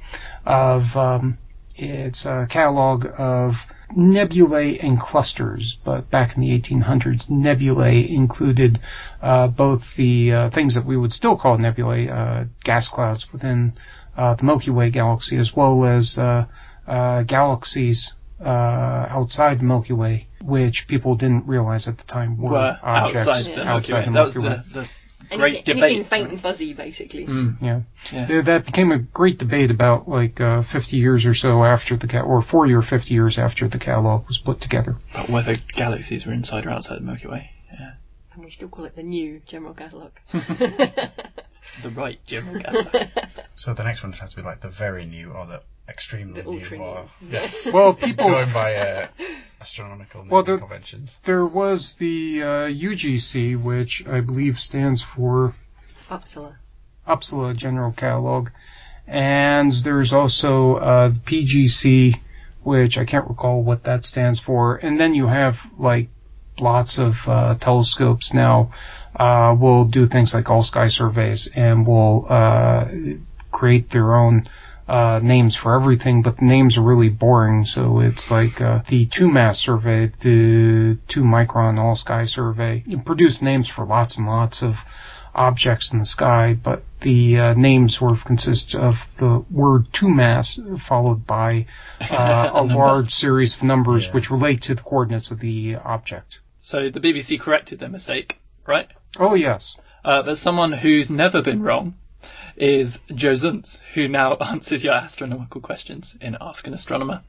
It's a catalog of nebulae and clusters, but back in the 1800s, nebulae included both the things that we would still call nebulae, gas clouds within the Milky Way galaxy, as well as galaxies outside the Milky Way, which people didn't realize at the time were objects outside the Milky Way. That was the great debate. Anything faint and fuzzy, basically. Yeah. That became a great debate about 50 years or so after or 40 or 50 years after the catalog was put together. But whether galaxies were inside or outside the Milky Way. Yeah. And we still call it the new general catalogue. The right general catalog. So the next one has to be like the very new or the extremely new. Or, yes. Well, people going by astronomical conventions. There was the UGC, which I believe stands for Uppsala General Catalog, and there's also the PGC, which I can't recall what that stands for. And then you have lots of telescopes now will do things like all sky surveys and will create their own names for everything, but the names are really boring. So it's like the 2-mass survey, the 2-micron all sky survey. You produce names for lots and lots of objects in the sky, but the name sort of consists of the word 2-mass followed by a large series of numbers which relate to the coordinates of the object. So the BBC corrected their mistake, right? Oh, yes. There's someone who's never been wrong, is Joe Zuntz, who now answers your astronomical questions in Ask an Astronomer.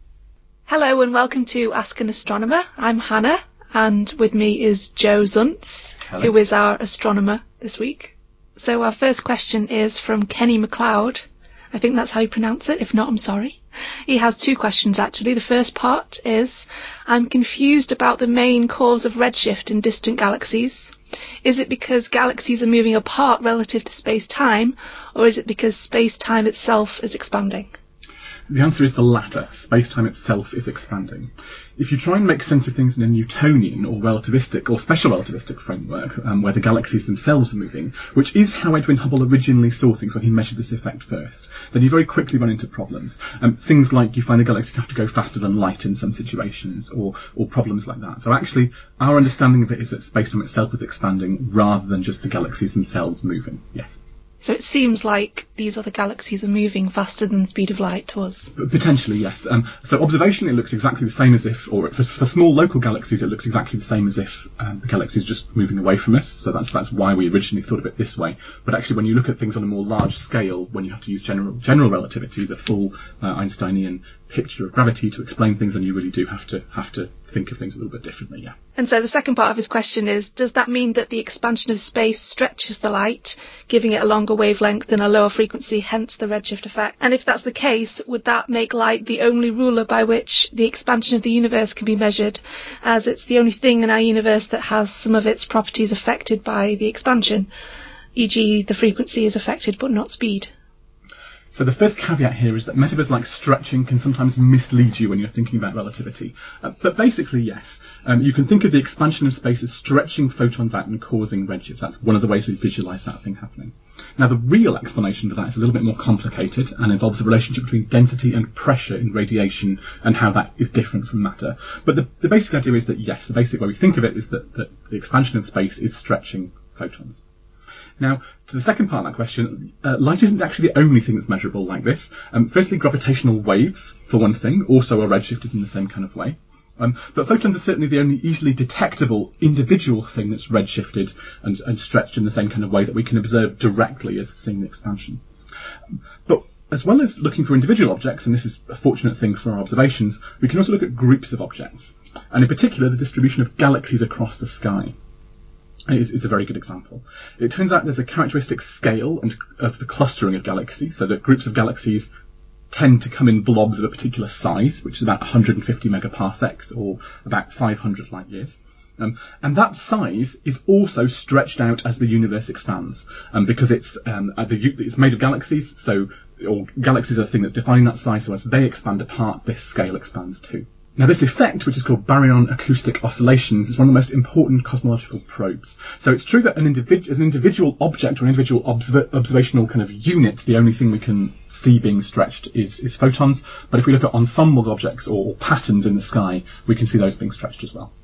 Hello and welcome to Ask an Astronomer. I'm Hannah, and with me is Joe Zuntz, who is our astronomer this week. So our first question is from Kenny MacLeod. I think that's how you pronounce it. If not, I'm sorry. He has two questions, actually. The first part is, I'm confused about the main cause of redshift in distant galaxies. Is it because galaxies are moving apart relative to space-time, or is it because space-time itself is expanding? The answer is the latter. Space-time itself is expanding. If you try and make sense of things in a Newtonian or relativistic or special relativistic framework, where the galaxies themselves are moving, which is how Edwin Hubble originally saw things when he measured this effect first, then you very quickly run into problems. Things like you find the galaxies have to go faster than light in some situations, or problems like that. So actually, our understanding of it is that space-time itself is expanding rather than just the galaxies themselves moving. Yes. So it seems like these other galaxies are moving faster than the speed of light to us. Potentially, yes. So observationally it looks exactly the same as if, or for small local galaxies it looks exactly the same as if the galaxy is just moving away from us. So that's why we originally thought of it this way. But actually when you look at things on a more large scale, when you have to use general relativity, the full Einsteinian picture of gravity to explain things, then you really do have to think of things a little bit differently, yeah. And so the second part of his question is, does that mean that the expansion of space stretches the light, giving it a longer wavelength and a lower frequency, hence the redshift effect? And if that's the case, would that make light the only ruler by which the expansion of the universe can be measured, as it's the only thing in our universe that has some of its properties affected by the expansion, e.g. the frequency is affected but not speed? So the first caveat here is that metaphors like stretching can sometimes mislead you when you're thinking about relativity. But basically, yes. You can think of the expansion of space as stretching photons out and causing redshift. That's one of the ways we visualise that thing happening. Now, the real explanation for that is a little bit more complicated and involves the relationship between density and pressure in radiation and how that is different from matter. But the basic idea is that, yes, the basic way we think of it is that the expansion of space is stretching photons. Now, to the second part of that question, light isn't actually the only thing that's measurable like this. Firstly, gravitational waves, for one thing, also are redshifted in the same kind of way. But photons are certainly the only easily detectable individual thing that's redshifted and stretched in the same kind of way that we can observe directly as seeing the expansion. But as well as looking for individual objects, and this is a fortunate thing for our observations, we can also look at groups of objects, and in particular the distribution of galaxies across the sky. Is a very good example. It turns out there's a characteristic scale of the clustering of galaxies, so that groups of galaxies tend to come in blobs of a particular size, which is about 150 megaparsecs, or about 500 light years. And that size is also stretched out as the universe expands, because it's made of galaxies, or galaxies are the thing that's defining that size, so as they expand apart, this scale expands too. Now this effect, which is called baryon acoustic oscillations, is one of the most important cosmological probes. So it's true that as an individual object or an individual observational kind of unit, the only thing we can see being stretched is photons, but if we look at ensembles of objects or patterns in the sky, we can see those being stretched as well.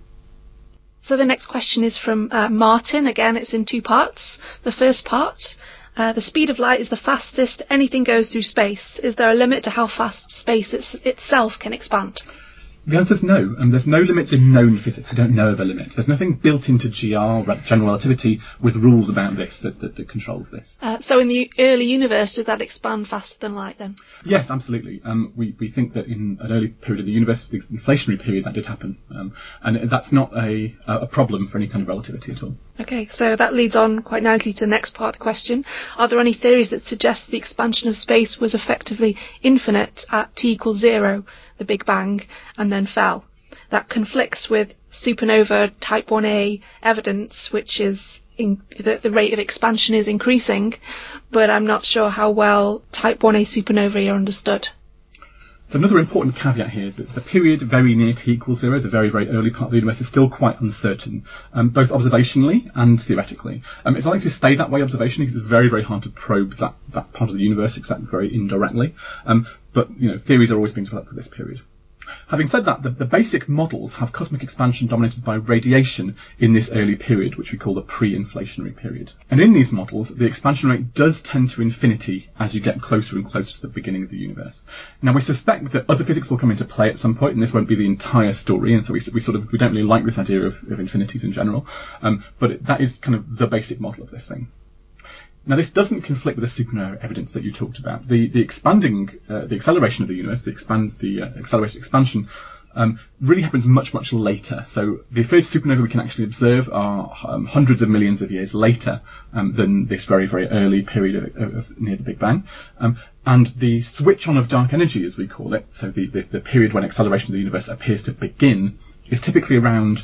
So the next question is from Martin. Again, it's in two parts. The first part, the speed of light is the fastest anything goes through space. Is there a limit to how fast space itself can expand? The answer is no, and there's no limits in known physics. We don't know of a limit. There's nothing built into GR, general relativity, with rules about this that controls this. So in the early universe, did that expand faster than light then? Yes, absolutely. We think that in an early period of the universe, the inflationary period, that did happen. And that's not a problem for any kind of relativity at all. Okay, so that leads on quite nicely to the next part of the question. Are there any theories that suggest the expansion of space was effectively infinite at t equals 0, the Big Bang, and then fell? That conflicts with supernova type 1a evidence, which is that the rate of expansion is increasing, but I'm not sure how well type 1a supernovae are understood. So another important caveat here, that the period very near t equals 0, the very, very early part of the universe, is still quite uncertain, both observationally and theoretically. It's likely to stay that way observationally because it's very, very hard to probe that part of the universe except very indirectly. But theories are always being developed for this period. Having said that, the basic models have cosmic expansion dominated by radiation in this early period, which we call the pre-inflationary period. And in these models, the expansion rate does tend to infinity as you get closer and closer to the beginning of the universe. Now, we suspect that other physics will come into play at some point, and this won't be the entire story, and so we don't really like this idea of infinities in general. But that is kind of the basic model of this thing. Now, this doesn't conflict with the supernova evidence that you talked about. The acceleration of the universe, the accelerated expansion, really happens much, much later. So the first supernova we can actually observe are hundreds of millions of years later than this very, very early period of near the Big Bang. And the switch on of dark energy, as we call it, so the period when acceleration of the universe appears to begin, is typically around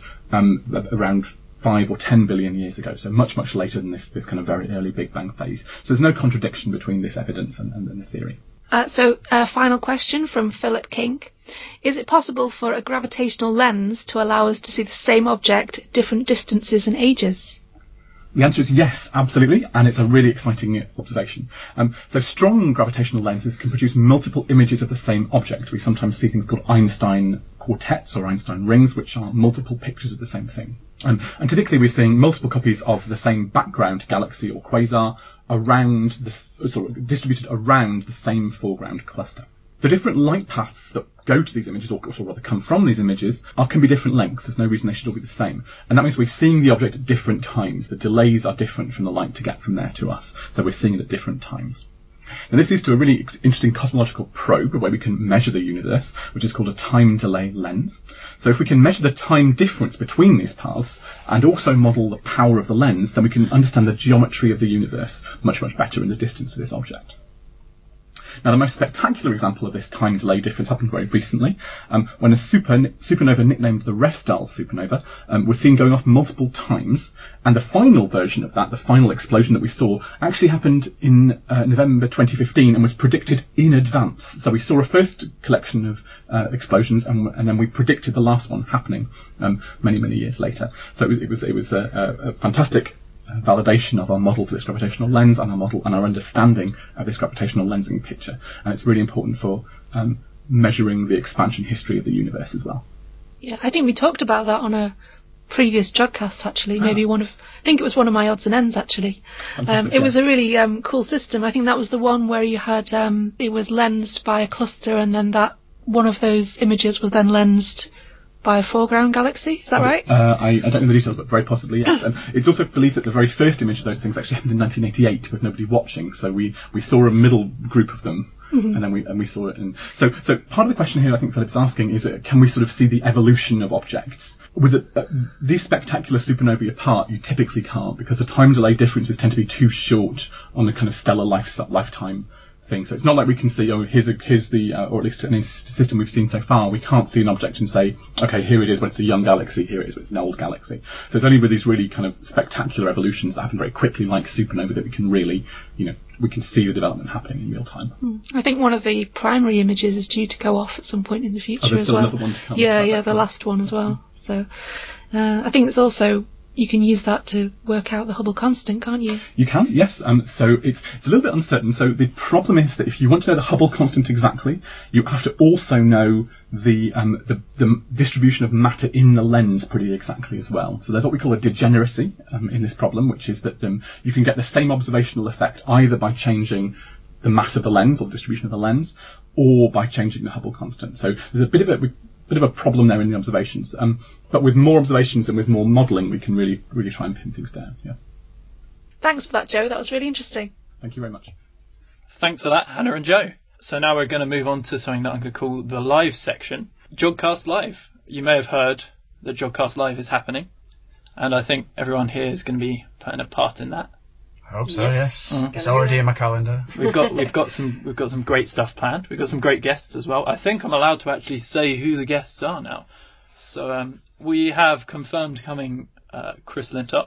5 or 10 billion years ago, so much, much later than this kind of very early Big Bang phase. So there's no contradiction between this evidence and the theory. So, final question from Philip King. Is it possible for a gravitational lens to allow us to see the same object at different distances and ages? The answer is yes, absolutely, and it's a really exciting observation. So strong gravitational lenses can produce multiple images of the same object. We sometimes see things called Einstein quartets or Einstein rings, which are multiple pictures of the same thing. And typically we're seeing multiple copies of the same background galaxy or quasar distributed around the same foreground cluster. The different light paths that go to these images, or rather come from these images, can be different lengths. There's no reason they should all be the same. And that means we're seeing the object at different times. The delays are different from the light to get from there to us. So we're seeing it at different times. And this leads to a really interesting cosmological probe, where we can measure the universe, which is called a time delay lens. So if we can measure the time difference between these paths, and also model the power of the lens, then we can understand the geometry of the universe much, much better in the distance to this object. Now, the most spectacular example of this time delay difference happened very recently, when a supernova nicknamed the Refstal supernova was seen going off multiple times, and the final version of that, the final explosion that we saw, actually happened in November 2015 and was predicted in advance. So we saw a first collection of explosions, and then we predicted the last one happening many, many years later. So it was a fantastic validation of our model for this gravitational lens and our understanding of this gravitational lensing picture. And it's really important for measuring the expansion history of the universe as well. Yeah, I think we talked about that on a previous Jodcast, actually. Maybe I think it was one of my odds and ends, actually. It was a really cool system. I think that was the one where you had, it was lensed by a cluster, and then that one of those images was then lensed by a foreground galaxy, is that right? I don't know the details, but very possibly, yes. And it's also believed that the very first image of those things actually happened in 1988 with nobody watching, so we saw a middle group of them, and then we saw it. And so part of the question here I think Philip's asking is, can we sort of see the evolution of objects? With these spectacular supernovae apart, you typically can't, because the time delay differences tend to be too short on the kind of stellar lifetime thing. So it's not like we can see, here's the, or at least in a system we've seen so far, we can't see an object and say, okay, here it is when it's a young galaxy, here it is when it's an old galaxy. So it's only with these really kind of spectacular evolutions that happen very quickly, like supernova, that we can really, we can see the development happening in real time. I think one of the primary images is due to go off at some point in the future there's as still well. Another one to come. Yeah, the last one as well. So I think it's also, you can use that to work out the Hubble constant, can't you? You can, yes. So it's a little bit uncertain. So the problem is that if you want to know the Hubble constant exactly, you have to also know the distribution of matter in the lens pretty exactly as well. So there's what we call a degeneracy in this problem, which is that you can get the same observational effect either by changing the mass of the lens or the distribution of the lens, or by changing the Hubble constant. So there's a bit of a problem there in the observations. But with more observations and with more modelling, we can really, really try and pin things down. Yeah. Thanks for that, Joe. That was really interesting. Thank you very much. Thanks for that, Hannah and Joe. So now we're going to move on to something that I'm going to call the live section. Jodcast Live. You may have heard that Jodcast Live is happening, and I think everyone here is going to be playing a part in that. I hope so, yes. It's already in my calendar. We've got some great stuff planned. We've got some great guests as well. I think I'm allowed to actually say who the guests are now. So we have confirmed coming Chris Lintott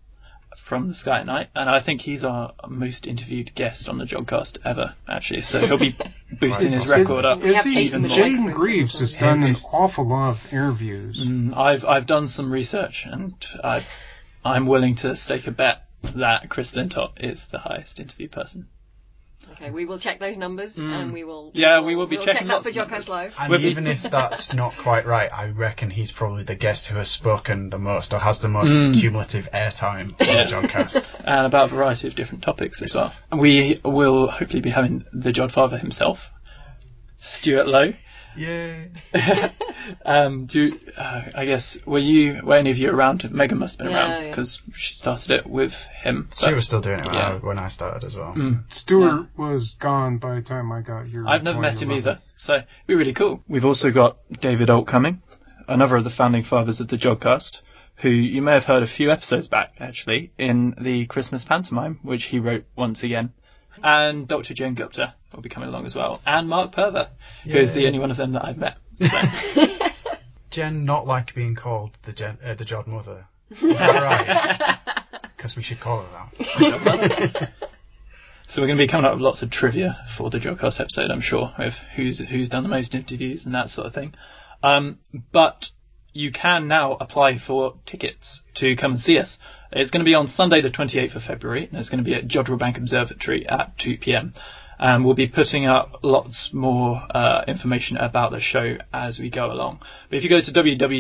from the Sky at Night, and I think he's our most interviewed guest on the Jodcast ever, actually. So he'll be boosting his record up even more. Jayden Greaves has done an awful lot of interviews. I've done some research, and I'm willing to stake a bet that Chris Lintott is the highest interview person. Okay, we will check those numbers, and we will. We will be checking that for Jodcast Live. And even if that's not quite right, I reckon he's probably the guest who has spoken the most, or has the most cumulative airtime on the Jodcast. And about a variety of different topics as well. We will hopefully be having the Jodfather himself, Stuart Lowe, Yeah. I guess were any of you around? Megan must have been around because she started it with him. She was still doing it when I started as well. Stuart was gone by the time I got here. I've never met him either, so it'd be really cool. We've also got David Alt coming, another of the founding fathers of the Jodcast, who you may have heard a few episodes back, actually, in the Christmas pantomime, which he wrote once again. And Dr. Jen Gupta will be coming along as well. And Mark Purver, who is the only one of them that I've met. So. Jen not like being called the Jod Mother. Is that right? Because we should call her that. So we're going to be coming up with lots of trivia for the Jodcast episode, I'm sure, of who's done the most interviews and that sort of thing. But you can now apply for tickets to come and see us. It's going to be on Sunday the 28th of February, and it's going to be at Jodrell Bank Observatory at 2 p.m. And we'll be putting up lots more information about the show as we go along. But if you go to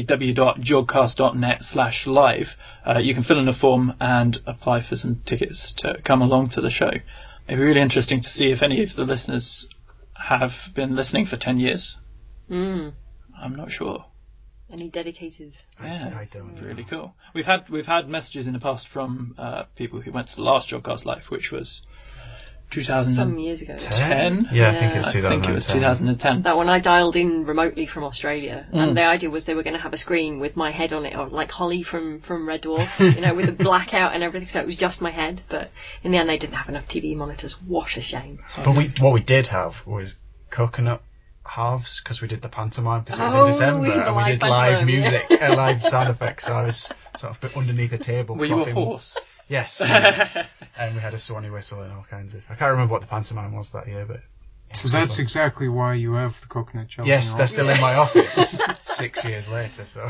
www.jodcast.net/live, you can fill in a form and apply for some tickets to come along to the show. It'd be really interesting to see if any of the listeners have been listening for 10 years. I'm not sure. Any dedicated? Yeah, I don't know. Really cool. We've had messages in the past from people who went to the last Jodcast Live, which was 2010. Some years ago. Yeah, I think it was 2010. I think it was 2010. That one I dialed in remotely from Australia, and the idea was they were going to have a screen with my head on it, or like Holly from Red Dwarf, with the blackout and everything. So it was just my head. But in the end, they didn't have enough TV monitors. What a shame. But what we did have was coconut halves, because we did the pantomime, because it was in December, and we did live music, live sound effects. So I was sort of underneath a table. Were you a horse? Yes. And we had a Swanee whistle and all kinds of... I can't remember what the pantomime was that year, but... So that's exactly why you have the coconut shells. Yes, they're still in my office 6 years later, so...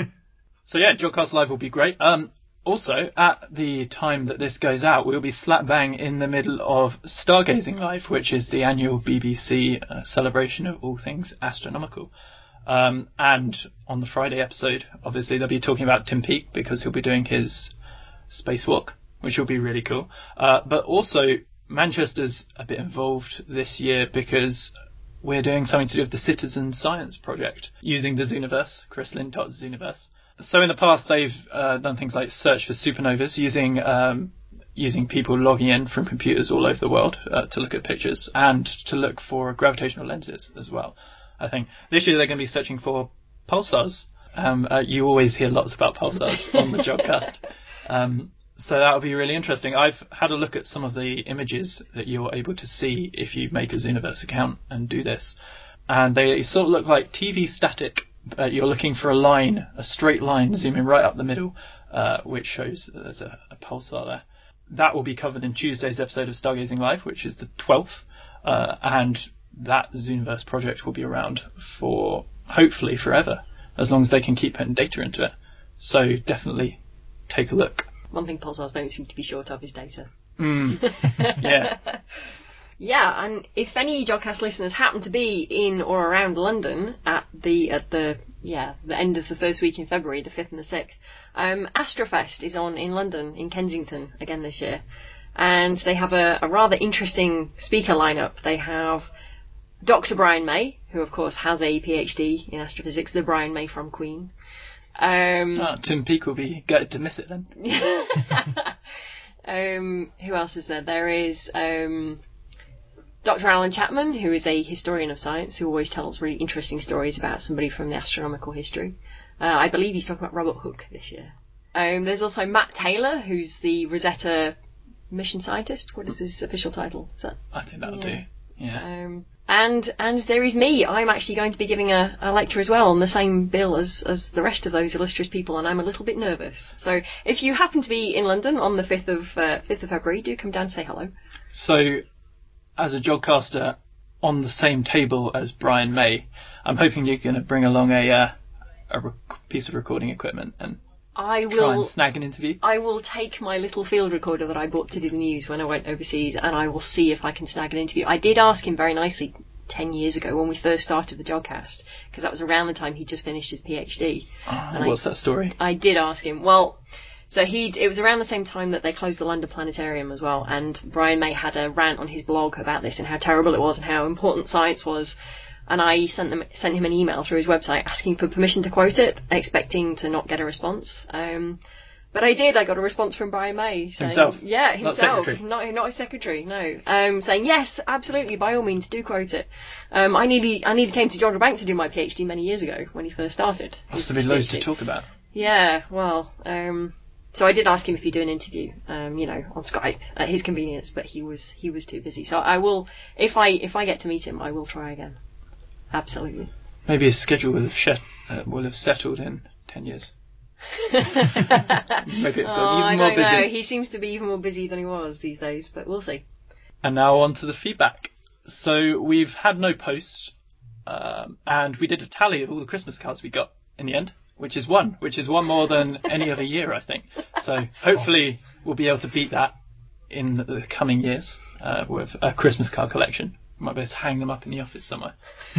So yeah, Jodcast Live will be great. Also, at the time that this goes out, we'll be slap bang in the middle of Stargazing Live, which is the annual BBC celebration of all things astronomical. And on the Friday episode, obviously, they'll be talking about Tim Peake, because he'll be doing his spacewalk, which will be really cool. But also, Manchester's a bit involved this year because we're doing something to do with the Citizen Science Project using the Zooniverse, Chris Lintott's Zooniverse. So in the past, they've done things like search for supernovas using people logging in from computers all over the world to look at pictures and to look for gravitational lenses as well. I think this year they're going to be searching for pulsars. You always hear lots about pulsars on the Jodcast. So that'll be really interesting. I've had a look at some of the images that you're able to see if you make a Zooniverse account and do this. And they sort of look like TV static. You're looking for a straight line zooming right up the middle, which shows that there's a pulsar there. That will be covered in Tuesday's episode of Stargazing Live, which is the 12th. And that Zooniverse project will be around for, hopefully, forever, as long as they can keep putting data into it. So definitely take a look. One thing pulsars don't seem to be short of is data. Yeah. Yeah, and if any Jodcast listeners happen to be in or around London at the end of the first week in February, the 5th and the 6th, Astrofest is on in London, in Kensington, again this year. And they have a rather interesting speaker lineup. They have Dr. Brian May, who of course has a PhD in astrophysics, the Brian May from Queen. Tim Peake will be gutted to miss it then. Who else is there? There is Dr. Alan Chapman, who is a historian of science, who always tells really interesting stories about somebody from the astronomical history. I believe he's talking about Robert Hooke this year. There's also Matt Taylor, who's the Rosetta mission scientist. What is his official title? Is that? I think that'll do. Yeah. And there is me. I'm actually going to be giving a lecture as well on the same bill as the rest of those illustrious people, and I'm a little bit nervous. So if you happen to be in London on the 5th of February, do come down and say hello. So, as a Jodcaster on the same table as Brian May, I'm hoping you're going to bring along a piece of recording equipment and try and snag an interview. I will take my little field recorder that I bought to do the news when I went overseas, and I will see if I can snag an interview. I did ask him very nicely 10 years ago when we first started the Jodcast, because that was around the time he'd just finished his PhD. What's that story? I did ask him. Well, so it was around the same time that they closed the London Planetarium as well, and Brian May had a rant on his blog about this and how terrible it was and how important science was. And I sent him an email through his website asking for permission to quote it, expecting to not get a response. But I did. I got a response from Brian May saying, himself. Yeah, himself. Not Not his secretary. No. Saying yes, absolutely, by all means, do quote it. I nearly came to John Bank to do my PhD many years ago when he first started. Must have been loads to talk about. Yeah. Well. So I did ask him if he'd do an interview, on Skype at his convenience, but he was too busy. So I will, if I get to meet him, I will try again. Absolutely. Maybe his schedule will have settled in 10 years. Maybe it's I even don't more busy. know. He seems to be even more busy than he was these days, but we'll see. And now on to the feedback. So we've had no post, and we did a tally of all the Christmas cards we got in the end, which is one more than any other year, I think. So hopefully we'll be able to beat that in the coming years with a Christmas card collection. Might be able to hang them up in the office somewhere.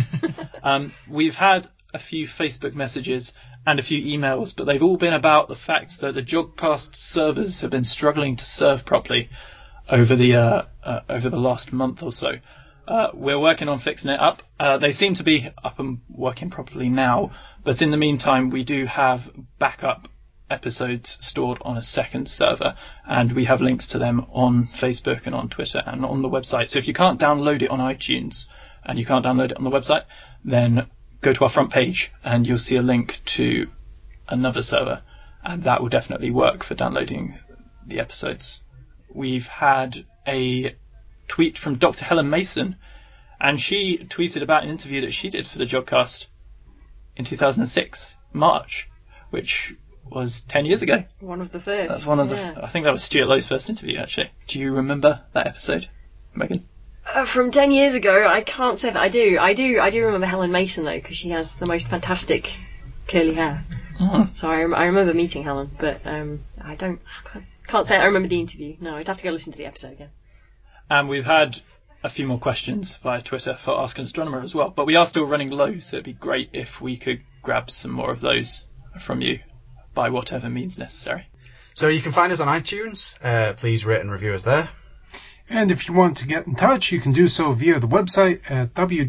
We've had a few Facebook messages and a few emails, but they've all been about the fact that the Jodcast servers have been struggling to serve properly over the last month or so. We're working on fixing it up. They seem to be up and working properly now, but in the meantime, we do have backup episodes stored on a second server, and we have links to them on Facebook and on Twitter and on the website. So if you can't download it on iTunes and you can't download it on the website, then go to our front page and you'll see a link to another server, and that will definitely work for downloading the episodes. We've had a tweet from Dr. Helen Mason, and she tweeted about an interview that she did for the Jodcast in 2006, March, which was 10 years ago. One of the first. That's one of the. I think that was Stuart Lowe's first interview, actually. Do you remember that episode, Megan? From 10 years ago, I can't say that I do. I do remember Helen Mason, though, because she has the most fantastic curly hair. Oh. So I remember meeting Helen, but I can't say I remember the interview. No, I'd have to go listen to the episode again. And we've had a few more questions via Twitter for Ask an Astronomer as well, but we are still running low, so it'd be great if we could grab some more of those from you by whatever means necessary. So you can find us on iTunes. Please rate and review us there. And if you want to get in touch, you can do so via the website at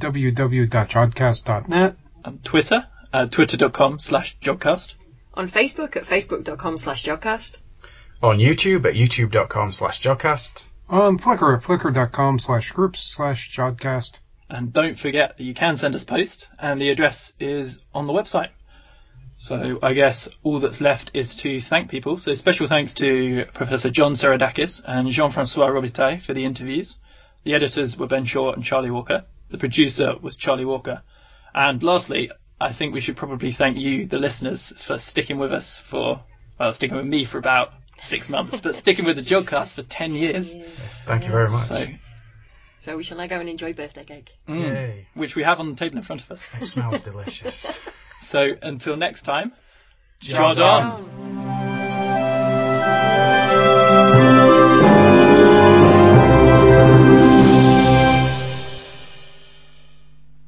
www.jodcast.net. On Twitter, twitter.com/Jodcast. On Facebook at facebook.com/Jodcast. On YouTube at youtube.com/Jodcast. On Flickr at flickr.com/groups/Jodcast. And don't forget that you can send us post, and the address is on the website. So I guess all that's left is to thank people. So special thanks to Professor John Seredakis and Jean-Francois Robitaille for the interviews. The editors were Ben Shaw and Charlie Walker. The producer was Charlie Walker. And lastly, I think we should probably thank you, the listeners, for sticking with us sticking with me for about 6 months, but sticking with the Jodcast for 10 years. Yes, thank you very much. So we shall now go and enjoy birthday cake. Yay. Which we have on the table in front of us. It smells delicious. So until next time, Jod on.